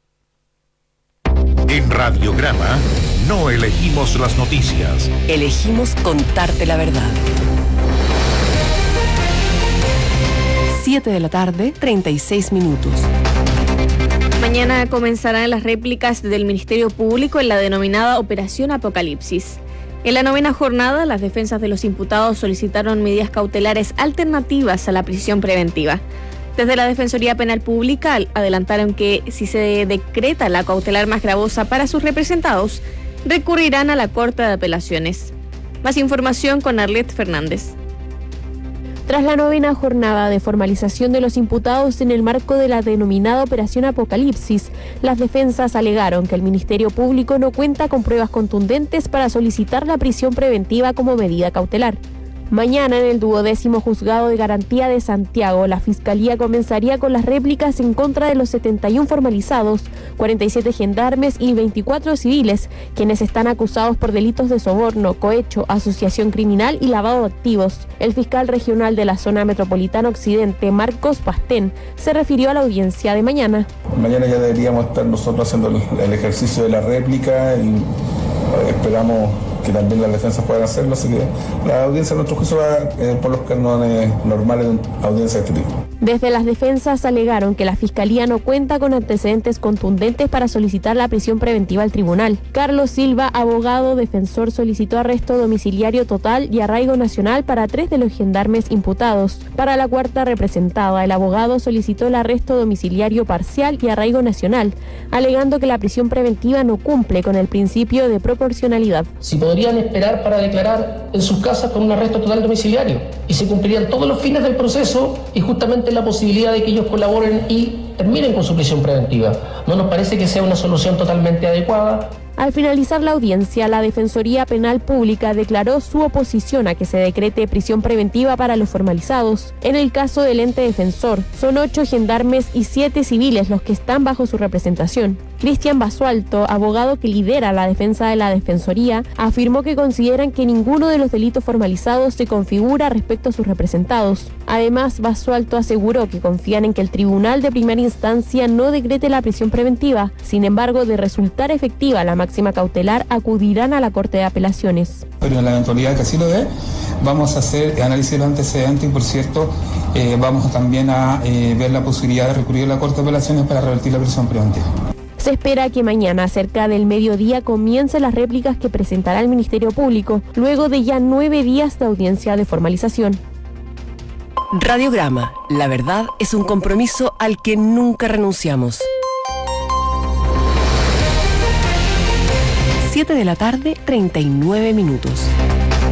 En Radiograma no elegimos las noticias. Elegimos contarte la verdad. 7 de la tarde, 36 minutos. Mañana comenzarán las réplicas del Ministerio Público en la denominada Operación Apocalipsis. En la 9ª jornada, las defensas de los imputados solicitaron medidas cautelares alternativas a la prisión preventiva. Desde la Defensoría Penal Pública adelantaron que si se decreta la cautelar más gravosa para sus representados, recurrirán a la Corte de Apelaciones. Más información con Arlet Fernández. Tras la 9ª jornada de formalización de los imputados en el marco de la denominada Operación Apocalipsis, las defensas alegaron que el Ministerio Público no cuenta con pruebas contundentes para solicitar la prisión preventiva como medida cautelar. Mañana, en el 12º Juzgado de Garantía de Santiago, la Fiscalía comenzaría con las réplicas en contra de los 71 formalizados, 47 gendarmes y 24 civiles, quienes están acusados por delitos de soborno, cohecho, asociación criminal y lavado de activos. El fiscal regional de la zona metropolitana occidente, Marcos Pastén, se refirió a la audiencia de mañana. Mañana ya deberíamos estar nosotros haciendo el ejercicio de la réplica y esperamos que también las defensas puedan hacerlo, así que la audiencia, en nuestro juicio, va por los cánones normales de una audiencia de este tipo. Desde las defensas alegaron que la Fiscalía no cuenta con antecedentes contundentes para solicitar la prisión preventiva al tribunal. Carlos Silva, abogado defensor, solicitó arresto domiciliario total y arraigo nacional para 3 de los gendarmes imputados. Para la 4ª representada, el abogado solicitó el arresto domiciliario parcial y arraigo nacional, alegando que la prisión preventiva no cumple con el principio de proporcionalidad. Si podrían esperar para declarar en sus casas con un arresto total domiciliario y se cumplirían todos los fines del proceso y justamente la posibilidad de que ellos colaboren y terminen con su prisión preventiva. No nos parece que sea una solución totalmente adecuada. Al finalizar la audiencia, la Defensoría Penal Pública declaró su oposición a que se decrete prisión preventiva para los formalizados. En el caso del ente defensor, son 8 gendarmes y 7 civiles los que están bajo su representación. Cristian Basualto, abogado que lidera la defensa de la Defensoría, afirmó que consideran que ninguno de los delitos formalizados se configura respecto a sus representados. Además, Basualto aseguró que confían en que el Tribunal de Primera Instancia no decrete la prisión preventiva. Sin embargo, de resultar efectiva la máxima cautelar, acudirán a la Corte de Apelaciones. Pero en la eventualidad que así lo dé, vamos a hacer análisis de los antecedentes y, por cierto, vamos también a ver la posibilidad de recurrir a la Corte de Apelaciones para revertir la prisión preventiva. Se espera que mañana, cerca del mediodía, comiencen las réplicas que presentará el Ministerio Público, luego de ya 9 días de audiencia de formalización. Radiograma, la verdad es un compromiso al que nunca renunciamos. 7 de la tarde, 39 minutos.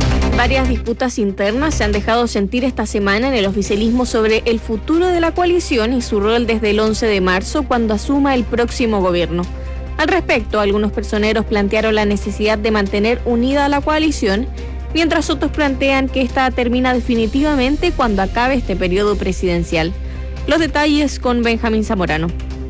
Varias disputas internas se han dejado sentir esta semana en el oficialismo sobre el futuro de la coalición y su rol desde el 11 de marzo, cuando asuma el próximo gobierno. Al respecto, algunos personeros plantearon la necesidad de mantener unida a la coalición, mientras otros plantean que esta termina definitivamente cuando acabe este periodo presidencial. Los detalles con Benjamín Zamorano.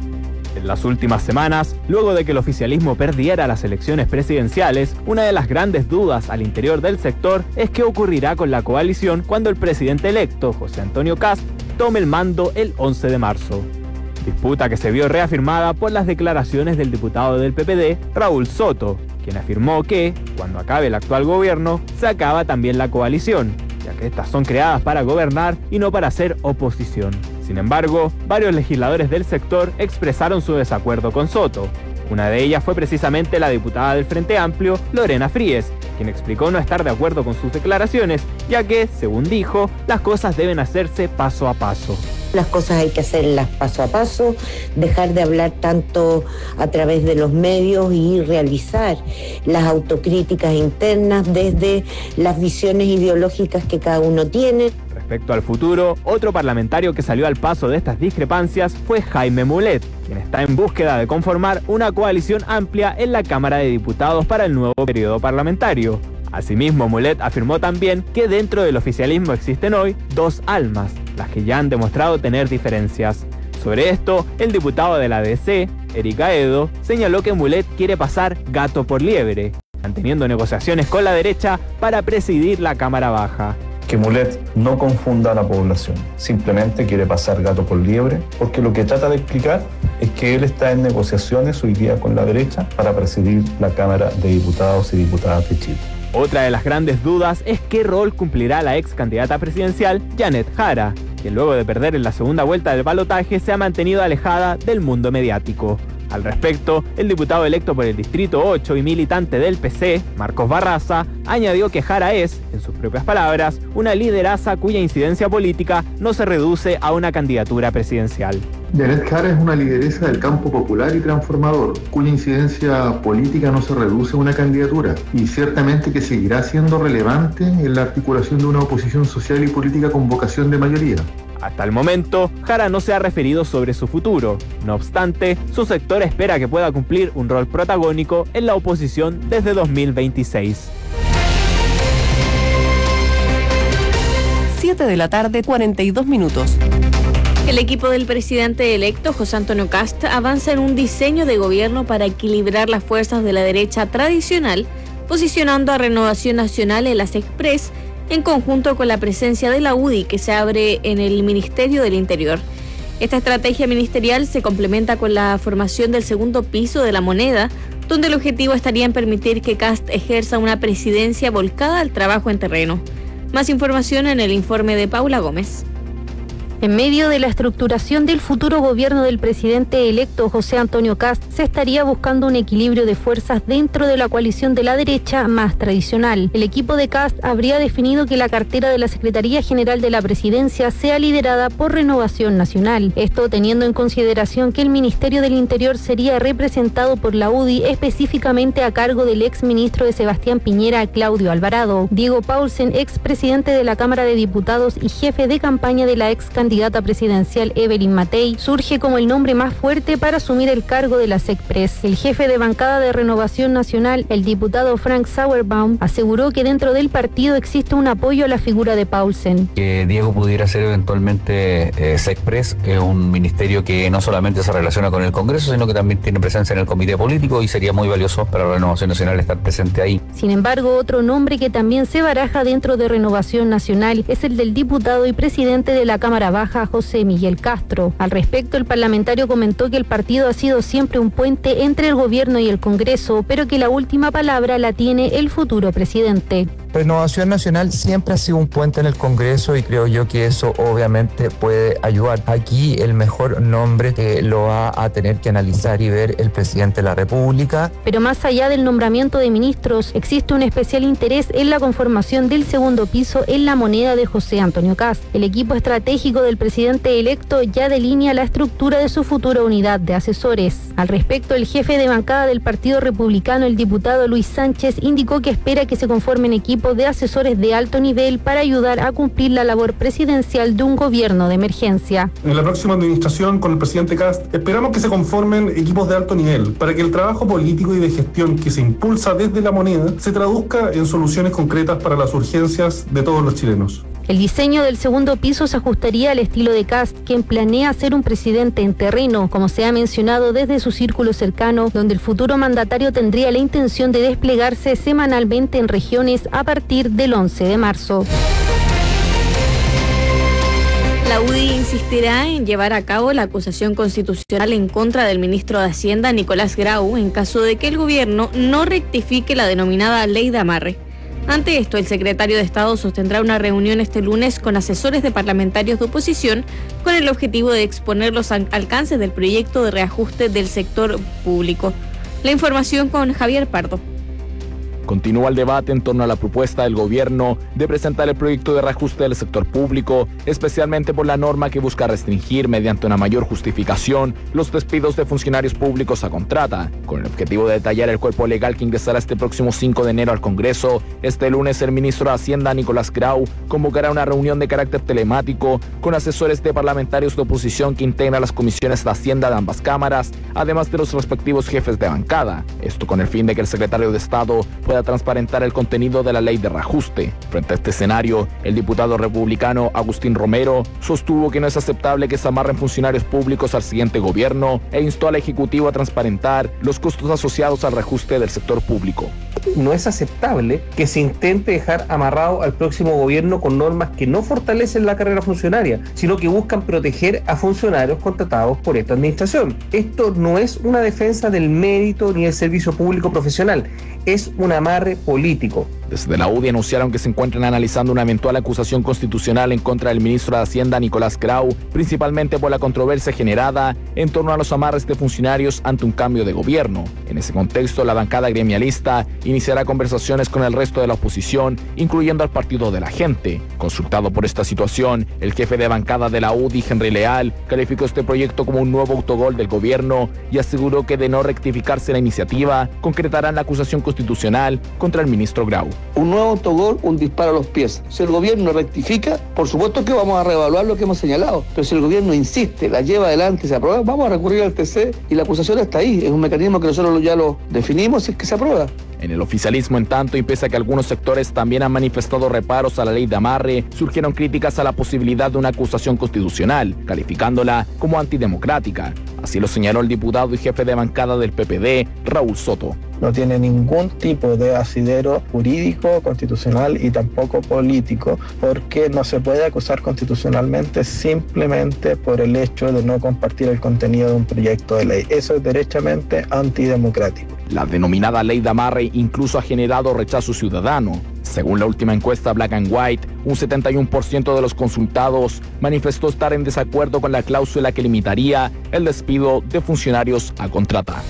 En las últimas semanas, luego de que el oficialismo perdiera las elecciones presidenciales, una de las grandes dudas al interior del sector es qué ocurrirá con la coalición cuando el presidente electo, José Antonio Kast, tome el mando el 11 de marzo. Disputa que se vio reafirmada por las declaraciones del diputado del PPD, Raúl Soto, quien afirmó que, cuando acabe el actual gobierno, se acaba también la coalición, ya que estas son creadas para gobernar y no para hacer oposición. Sin embargo, varios legisladores del sector expresaron su desacuerdo con Soto. Una de ellas fue precisamente la diputada del Frente Amplio, Lorena Fríes, quien explicó no estar de acuerdo con sus declaraciones, ya que, según dijo, las cosas deben hacerse paso a paso. Las cosas hay que hacerlas paso a paso, dejar de hablar tanto a través de los medios y realizar las autocríticas internas desde las visiones ideológicas que cada uno tiene. Respecto al futuro, otro parlamentario que salió al paso de estas discrepancias fue Jaime Mulet, quien está en búsqueda de conformar una coalición amplia en la Cámara de Diputados para el nuevo periodo parlamentario. Asimismo, Mulet afirmó también que dentro del oficialismo existen hoy dos almas, las que ya han demostrado tener diferencias. Sobre esto, el diputado de la DC, Eric Aedo, señaló que Mulet quiere pasar gato por liebre, manteniendo negociaciones con la derecha para presidir la Cámara Baja. Que Mulet no confunda a la población, simplemente quiere pasar gato por liebre, porque lo que trata de explicar es que él está en negociaciones hoy día con la derecha para presidir la Cámara de Diputados y Diputadas de Chile. Otra de las grandes dudas es qué rol cumplirá la ex candidata presidencial Janet Jara, quien luego de perder en la segunda vuelta del balotaje se ha mantenido alejada del mundo mediático. Al respecto, el diputado electo por el Distrito 8 y militante del PC, Marcos Barraza, añadió que Jara es, en sus propias palabras, una lideraza cuya incidencia política no se reduce a una candidatura presidencial. Janet Jara es una lideresa del campo popular y transformador, cuya incidencia política no se reduce a una candidatura, y ciertamente que seguirá siendo relevante en la articulación de una oposición social y política con vocación de mayoría. Hasta el momento, Jara no se ha referido sobre su futuro. No obstante, su sector espera que pueda cumplir un rol protagónico en la oposición desde 2026. 7 de la tarde, 42 minutos. El equipo del presidente electo, José Antonio Kast, avanza en un diseño de gobierno para equilibrar las fuerzas de la derecha tradicional, posicionando a Renovación Nacional en las Express, en conjunto con la presencia de la UDI que se abre en el Ministerio del Interior. Esta estrategia ministerial se complementa con la formación del segundo piso de la moneda, donde el objetivo estaría en permitir que Kast ejerza una presidencia volcada al trabajo en terreno. Más información en el informe de Paula Gómez. En medio de la estructuración del futuro gobierno del presidente electo José Antonio Kast, se estaría buscando un equilibrio de fuerzas dentro de la coalición de la derecha más tradicional. El equipo de Kast habría definido que la cartera de la Secretaría General de la Presidencia sea liderada por Renovación Nacional. Esto teniendo en consideración que el Ministerio del Interior sería representado por la UDI, específicamente a cargo del ex ministro de Sebastián Piñera, Claudio Alvarado. Diego Paulsen, ex presidente de la Cámara de Diputados y jefe de campaña de la ex candidata presidencial Evelyn Matei, surge como el nombre más fuerte para asumir el cargo de la SECPRES. El jefe de bancada de Renovación Nacional, el diputado Frank Sauerbaum, aseguró que dentro del partido existe un apoyo a la figura de Paulsen. Que Diego pudiera ser eventualmente SECPRES, es un ministerio que no solamente se relaciona con el Congreso, sino que también tiene presencia en el comité político y sería muy valioso para la Renovación Nacional estar presente ahí. Sin embargo, otro nombre que también se baraja dentro de Renovación Nacional es el del diputado y presidente de la Cámara Baja, José Miguel Castro. Al respecto, el parlamentario comentó que el partido ha sido siempre un puente entre el gobierno y el Congreso, pero que la última palabra la tiene el futuro presidente. Renovación Nacional siempre ha sido un puente en el Congreso y creo yo que eso obviamente puede ayudar. Aquí el mejor nombre que lo va a tener que analizar y ver el presidente de la República. Pero más allá del nombramiento de ministros, existe un especial interés en la conformación del segundo piso en la moneda de José Antonio Kast. El equipo estratégico del presidente electo ya delinea la estructura de su futura unidad de asesores. Al respecto, el jefe de bancada del Partido Republicano, el diputado Luis Sánchez, indicó que espera que se conformen equipos equipo de asesores de alto nivel para ayudar a cumplir la labor presidencial de un gobierno de emergencia. En la próxima administración, con el presidente Kast, esperamos que se conformen equipos de alto nivel para que el trabajo político y de gestión que se impulsa desde la moneda se traduzca en soluciones concretas para las urgencias de todos los chilenos. El diseño del segundo piso se ajustaría al estilo de Kast, quien planea ser un presidente en terreno, como se ha mencionado desde su círculo cercano, donde el futuro mandatario tendría la intención de desplegarse semanalmente en regiones a partir del 11 de marzo. La UDI insistirá en llevar a cabo la acusación constitucional en contra del ministro de Hacienda, Nicolás Grau, en caso de que el gobierno no rectifique la denominada ley de amarre. Ante esto, el secretario de Estado sostendrá una reunión este lunes con asesores de parlamentarios de oposición con el objetivo de exponer los alcances del proyecto de reajuste del sector público. La información con Javier Pardo. Continúa el debate en torno a la propuesta del gobierno de presentar el proyecto de reajuste del sector público, especialmente por la norma que busca restringir mediante una mayor justificación los despidos de funcionarios públicos a contrata. Con el objetivo de detallar el cuerpo legal que ingresará este próximo 5 de enero al Congreso, este lunes el ministro de Hacienda, Nicolás Grau, convocará una reunión de carácter telemático con asesores de parlamentarios de oposición que integran las comisiones de Hacienda de ambas cámaras, además de los respectivos jefes de bancada. Esto con el fin de que el secretario de Estado pueda transparentar el contenido de la ley de reajuste. Frente a este escenario, el diputado republicano Agustín Romero sostuvo que no es aceptable que se amarren funcionarios públicos al siguiente gobierno e instó al Ejecutivo a transparentar los costos asociados al reajuste del sector público. No es aceptable que se intente dejar amarrado al próximo gobierno con normas que no fortalecen la carrera funcionaria, sino que buscan proteger a funcionarios contratados por esta administración. Esto no es una defensa del mérito ni del servicio público profesional, es un amarre político. Desde la UDI anunciaron que se encuentran analizando una eventual acusación constitucional en contra del ministro de Hacienda, Nicolás Grau, principalmente por la controversia generada en torno a los amarres de funcionarios ante un cambio de gobierno. En ese contexto, la bancada gremialista iniciará conversaciones con el resto de la oposición, incluyendo al Partido de la Gente. Consultado por esta situación, el jefe de bancada de la UDI, Henry Leal, calificó este proyecto como un nuevo autogol del gobierno y aseguró que de no rectificarse la iniciativa, concretarán la acusación constitucional contra el ministro Grau. Un nuevo autogol, un disparo a los pies. Si el gobierno rectifica, por supuesto que vamos a reevaluar lo que hemos señalado, pero si el gobierno insiste, la lleva adelante y se aprueba, vamos a recurrir al TC y la acusación está ahí. Es un mecanismo que nosotros ya lo definimos y es que se aprueba. En el oficialismo, en tanto, y pese a que algunos sectores también han manifestado reparos a la ley de amarre, surgieron críticas a la posibilidad de una acusación constitucional, calificándola como antidemocrática. Así lo señaló el diputado y jefe de bancada del PPD, Raúl Soto. No tiene ningún tipo de asidero jurídico, constitucional y tampoco político, porque no se puede acusar constitucionalmente simplemente por el hecho de no compartir el contenido de un proyecto de ley. Eso es derechamente antidemocrático. La denominada ley de amarre incluso ha generado rechazo ciudadano. Según la última encuesta Black and White, un 71% de los consultados manifestó estar en desacuerdo con la cláusula que limitaría el despido de funcionarios a contrata.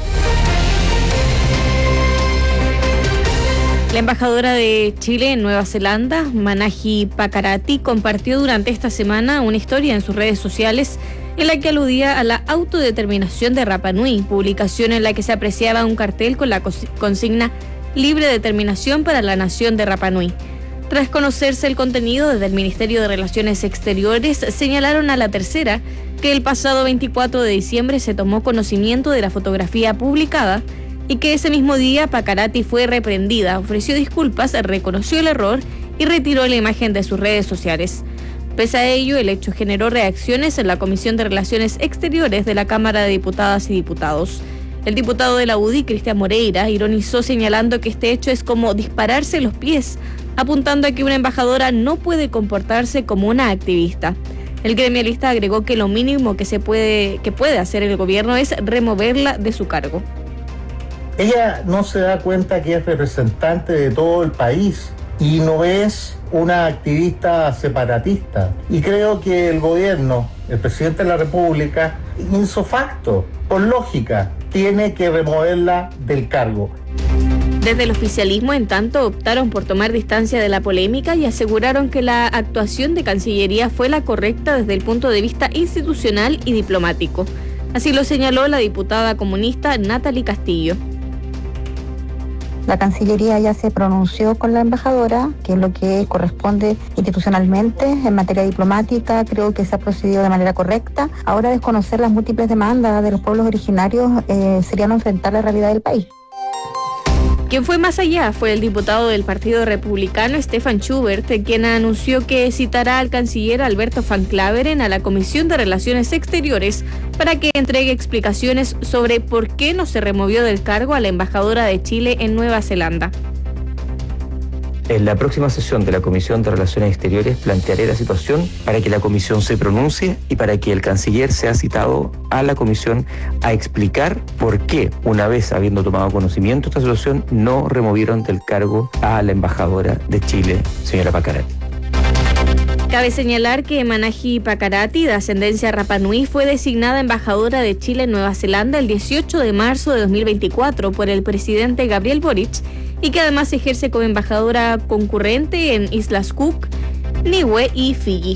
La embajadora de Chile en Nueva Zelanda, Manahi Pakarati, compartió durante esta semana una historia en sus redes sociales en la que aludía a la autodeterminación de Rapa Nui, publicación en la que se apreciaba un cartel con la consigna Libre Determinación para la Nación de Rapa Nui. Tras conocerse el contenido desde el Ministerio de Relaciones Exteriores, señalaron a La Tercera que el pasado 24 de diciembre se tomó conocimiento de la fotografía publicada y que ese mismo día Pakarati fue reprendida, ofreció disculpas, reconoció el error y retiró la imagen de sus redes sociales. Pese a ello, el hecho generó reacciones en la Comisión de Relaciones Exteriores de la Cámara de Diputadas y Diputados. El diputado de la UDI, Cristian Moreira, ironizó señalando que este hecho es como dispararse en los pies, apuntando a que una embajadora no puede comportarse como una activista. El gremialista agregó que lo mínimo que puede hacer el gobierno es removerla de su cargo. Ella no se da cuenta que es representante de todo el país y no es una activista separatista. Y creo que el gobierno, el presidente de la República, ipso facto, por lógica, tiene que removerla del cargo. Desde el oficialismo, en tanto, optaron por tomar distancia de la polémica y aseguraron que la actuación de Cancillería fue la correcta desde el punto de vista institucional y diplomático. Así lo señaló la diputada comunista Natalie Castillo. La Cancillería ya se pronunció con la embajadora, que es lo que corresponde institucionalmente en materia diplomática. Creo que se ha procedido de manera correcta. Ahora desconocer las múltiples demandas de los pueblos originarios sería no enfrentar la realidad del país. Quien fue más allá fue el diputado del Partido Republicano, Stefan Schubert, quien anunció que citará al canciller Alberto Van Claveren a la Comisión de Relaciones Exteriores para que entregue explicaciones sobre por qué no se removió del cargo a la embajadora de Chile en Nueva Zelanda. En la próxima sesión de la Comisión de Relaciones Exteriores plantearé la situación para que la comisión se pronuncie y para que el canciller sea citado a la comisión a explicar por qué, una vez habiendo tomado conocimiento de esta situación, no removieron del cargo a la embajadora de Chile, señora Pacarati. Cabe señalar que Manahi Pacarati, de ascendencia Rapanui, fue designada embajadora de Chile en Nueva Zelanda el 18 de marzo de 2024 por el presidente Gabriel Boric y que además ejerce como embajadora concurrente en Islas Cook, Niue y Fiji.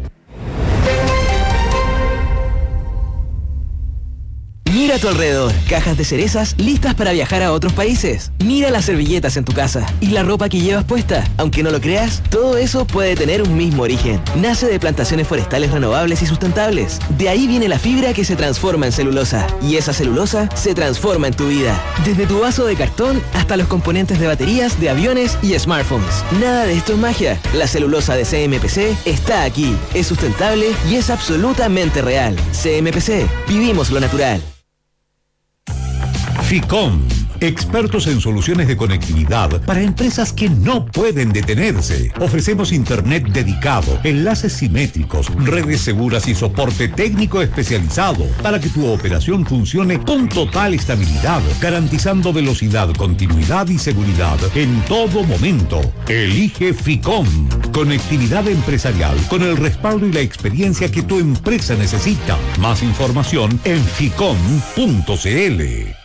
Mira a tu alrededor, cajas de cerezas listas para viajar a otros países. Mira las servilletas en tu casa y la ropa que llevas puesta. Aunque no lo creas, todo eso puede tener un mismo origen. Nace de plantaciones forestales renovables y sustentables. De ahí viene la fibra que se transforma en celulosa. Y esa celulosa se transforma en tu vida. Desde tu vaso de cartón hasta los componentes de baterías, de aviones y smartphones. Nada de esto es magia. La celulosa de CMPC está aquí. Es sustentable y es absolutamente real. CMPC, vivimos lo natural. FICOM, expertos en soluciones de conectividad para empresas que no pueden detenerse. Ofrecemos internet dedicado, enlaces simétricos, redes seguras y soporte técnico especializado para que tu operación funcione con total estabilidad, garantizando velocidad, continuidad y seguridad en todo momento. Elige FICOM, conectividad empresarial con el respaldo y la experiencia que tu empresa necesita. Más información en ficom.cl.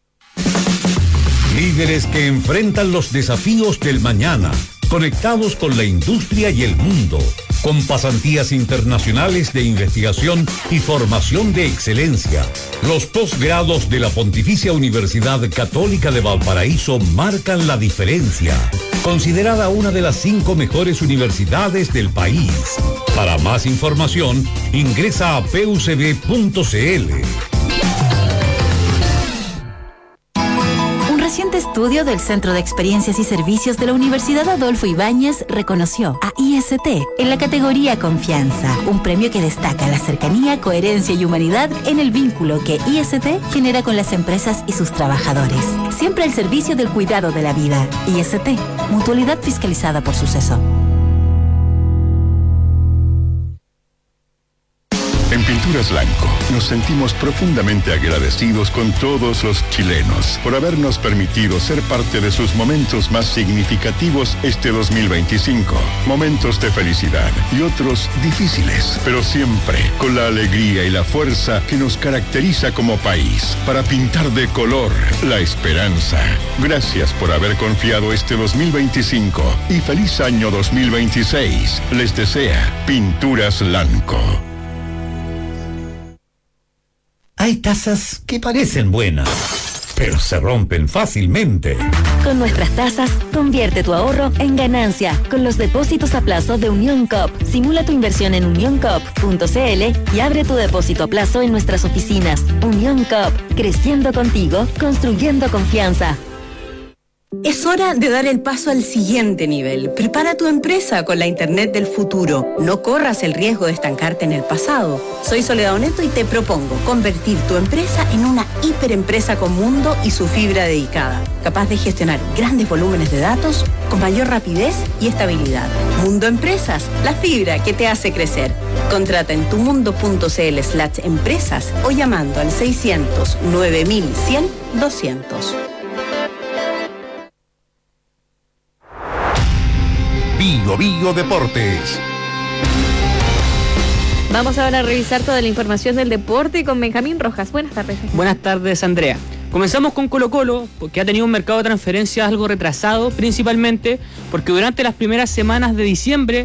Líderes que enfrentan los desafíos del mañana, conectados con la industria y el mundo, con pasantías internacionales de investigación y formación de excelencia. Los posgrados de la Pontificia Universidad Católica de Valparaíso marcan la diferencia. Considerada una de las 5 mejores universidades del país. Para más información, ingresa a pucb.cl. Un reciente estudio del Centro de Experiencias y Servicios de la Universidad Adolfo Ibáñez reconoció a IST en la categoría Confianza, un premio que destaca la cercanía, coherencia y humanidad en el vínculo que IST genera con las empresas y sus trabajadores. Siempre al servicio del cuidado de la vida. IST, mutualidad fiscalizada por Suceso. En Pinturas Blanco nos sentimos profundamente agradecidos con todos los chilenos por habernos permitido ser parte de sus momentos más significativos este 2025. Momentos de felicidad y otros difíciles, pero siempre con la alegría y la fuerza que nos caracteriza como país para pintar de color la esperanza. Gracias por haber confiado este 2025 y feliz año 2026. Les desea Pinturas Blanco. Hay tazas que parecen buenas, pero se rompen fácilmente. Con nuestras tasas, convierte tu ahorro en ganancia con los depósitos a plazo de Unión Coop. Simula tu inversión en unioncoop.cl y abre tu depósito a plazo en nuestras oficinas. Unión Coop, creciendo contigo, construyendo confianza. Es hora de dar el paso al siguiente nivel. Prepara tu empresa con la Internet del futuro. No corras el riesgo de estancarte en el pasado. Soy Soledad Oneto y te propongo convertir tu empresa en una hiperempresa con mundo y su fibra dedicada, capaz de gestionar grandes volúmenes de datos con mayor rapidez y estabilidad. Mundo Empresas, la fibra que te hace crecer. Contrata en tumundo.cl/empresas o llamando al 600 9100 200. Bio Deportes. Vamos ahora a revisar toda la información del deporte con Benjamín Rojas. Buenas tardes. Buenas tardes, Andrea. Comenzamos con Colo-Colo, que ha tenido un mercado de transferencias algo retrasado, principalmente porque durante las primeras semanas de diciembre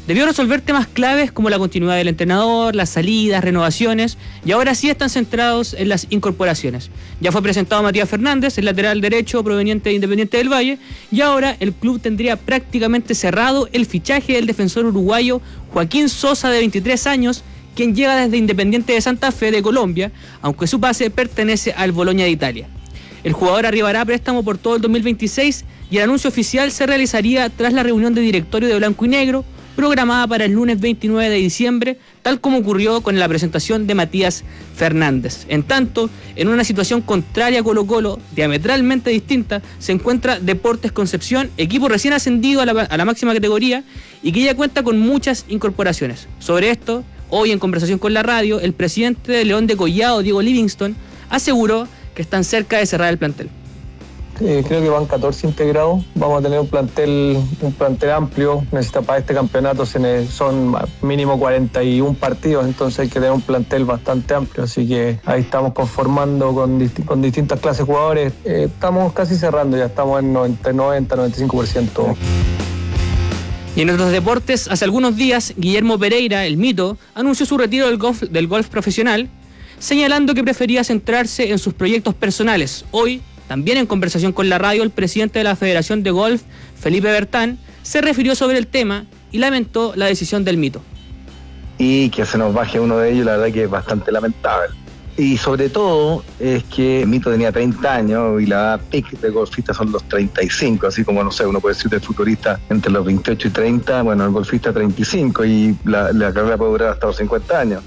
debió resolver temas claves como la continuidad del entrenador, las salidas, renovaciones, y ahora sí están centrados en las incorporaciones. Ya fue presentado Matías Fernández, el lateral derecho proveniente de Independiente del Valle, y ahora el club tendría prácticamente cerrado el fichaje del defensor uruguayo Joaquín Sosa, de 23 años, quien llega desde Independiente de Santa Fe de Colombia, aunque su pase pertenece al Bologna de Italia. El jugador arribará a préstamo por todo el 2026 y el anuncio oficial se realizaría tras la reunión de directorio de Blanco y Negro, programada para el lunes 29 de diciembre, tal como ocurrió con la presentación de Matías Fernández. En tanto, en una situación contraria a Colo-Colo, diametralmente distinta, se encuentra Deportes Concepción, equipo recién ascendido a la máxima categoría y que ya cuenta con muchas incorporaciones. Sobre esto, hoy en conversación con la radio, el presidente de León de Collado, Diego Livingston, aseguró que están cerca de cerrar el plantel. Creo que van 14 integrados, vamos a tener un plantel amplio. Para este campeonato son mínimo 41 partidos, entonces hay que tener un plantel bastante amplio, así que ahí estamos conformando con distintas clases de jugadores. Estamos casi cerrando, ya estamos en 90-95%. Y en otros deportes, hace algunos días, Guillermo Pereira, el mito, anunció su retiro del golf profesional, señalando que prefería centrarse en sus proyectos personales. Hoy, también en conversación con la radio, el presidente de la Federación de Golf, Felipe Bertán, se refirió sobre el tema y lamentó la decisión del mito. Y que se nos baje uno de ellos, la verdad que es bastante lamentable. Y sobre todo es que Mito tenía 30 años y la edad peak de golfista son los 35, así como, no sé, uno puede decir del futbolista entre los 28 y 30, bueno, el golfista 35 y la carrera puede durar hasta los 50 años.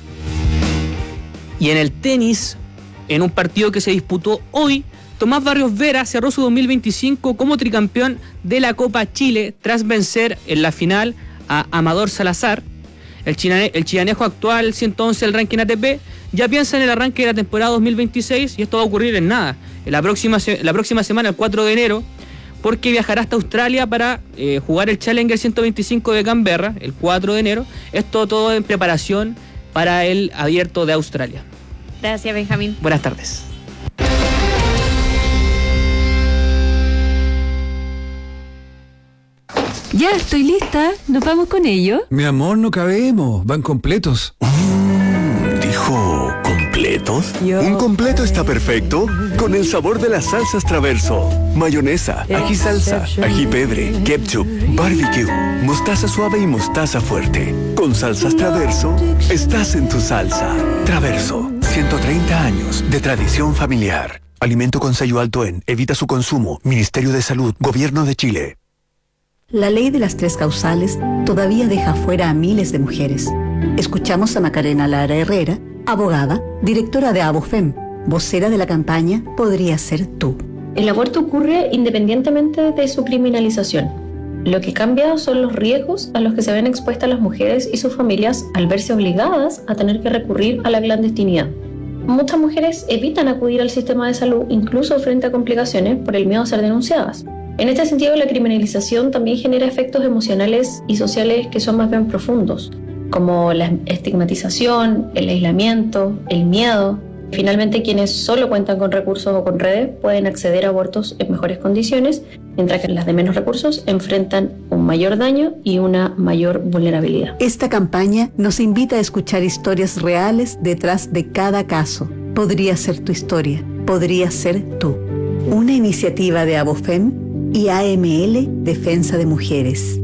Y en el tenis, en un partido que se disputó hoy, Tomás Barrios Vera cerró su 2025 como tricampeón de la Copa Chile tras vencer en la final a Amador Salazar. El chilanejo actual 111 del ranking ATP ya piensa en el arranque de la temporada 2026 y esto va a ocurrir en nada. En la próxima semana, el 4 de enero, porque viajará hasta Australia para jugar el Challenger 125 de Canberra el 4 de enero. Esto todo en preparación para el Abierto de Australia. Gracias, Benjamín. Buenas tardes. Ya estoy lista, ¿nos vamos con ello? Mi amor, no cabemos, van completos. ¿Dijo completos? Un completo está perfecto con el sabor de las salsas Traverso. Mayonesa, ají salsa, ají pebre, ketchup, barbecue, mostaza suave y mostaza fuerte. Con salsas Traverso, estás en tu salsa. Traverso, 130 años de tradición familiar. Alimento con sello alto en, evita su consumo. Ministerio de Salud, Gobierno de Chile. La ley de las 3 causales todavía deja fuera a miles de mujeres. Escuchamos a Macarena Lara Herrera, abogada, directora de ABOFEM, vocera de la campaña Podría Ser Tú. El aborto ocurre independientemente de su criminalización. Lo que cambia son los riesgos a los que se ven expuestas las mujeres y sus familias al verse obligadas a tener que recurrir a la clandestinidad. Muchas mujeres evitan acudir al sistema de salud incluso frente a complicaciones por el miedo a ser denunciadas. En este sentido, la criminalización también genera efectos emocionales y sociales que son más bien profundos, como la estigmatización, el aislamiento, el miedo. Finalmente, quienes solo cuentan con recursos o con redes pueden acceder a abortos en mejores condiciones, mientras que las de menos recursos enfrentan un mayor daño y una mayor vulnerabilidad. Esta campaña nos invita a escuchar historias reales detrás de cada caso. Podría ser tu historia, podría ser tú. Una iniciativa de ABOFEM y AML Defensa de Mujeres.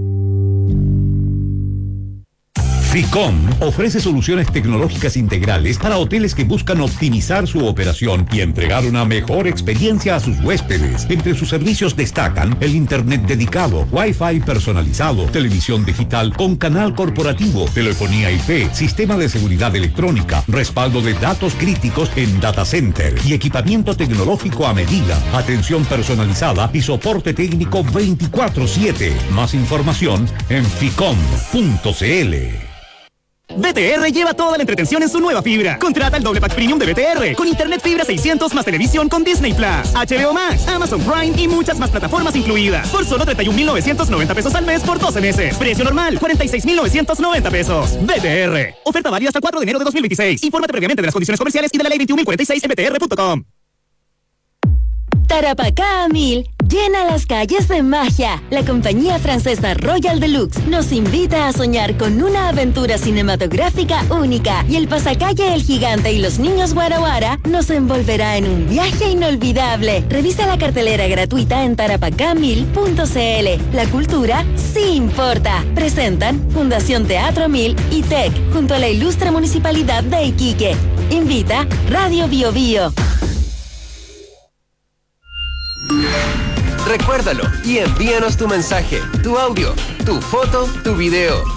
FICOM ofrece soluciones tecnológicas integrales para hoteles que buscan optimizar su operación y entregar una mejor experiencia a sus huéspedes. Entre sus servicios destacan el internet dedicado, Wi-Fi personalizado, televisión digital con canal corporativo, telefonía IP, sistema de seguridad electrónica, respaldo de datos críticos en data center y equipamiento tecnológico a medida, atención personalizada y soporte técnico 24/7. Más información en ficom.cl. BTR lleva toda la entretención en su nueva fibra. Contrata el doble pack premium de BTR con internet fibra 600 más televisión con Disney Plus, HBO Max, Amazon Prime y muchas más plataformas incluidas. Por solo 31,990 pesos al mes por 12 meses. Precio normal, 46,990 pesos. BTR. Oferta válida hasta el 4 de enero de 2026. Infórmate previamente de las condiciones comerciales y de la ley 21.046 en btr.com. Tarapacá a 1000. llena las calles de magia. La compañía francesa Royal Deluxe nos invita a soñar con una aventura cinematográfica única y el pasacalle El Gigante y los niños Guara Guara nos envolverá en un viaje inolvidable. Revisa la cartelera gratuita en tarapacamil.cl. La cultura sí importa. Presentan Fundación Teatro 1000 y TEC junto a la ilustre Municipalidad de Iquique. Invita Radio Bio Bio. Recuérdalo y envíanos tu mensaje, tu audio, tu foto, tu video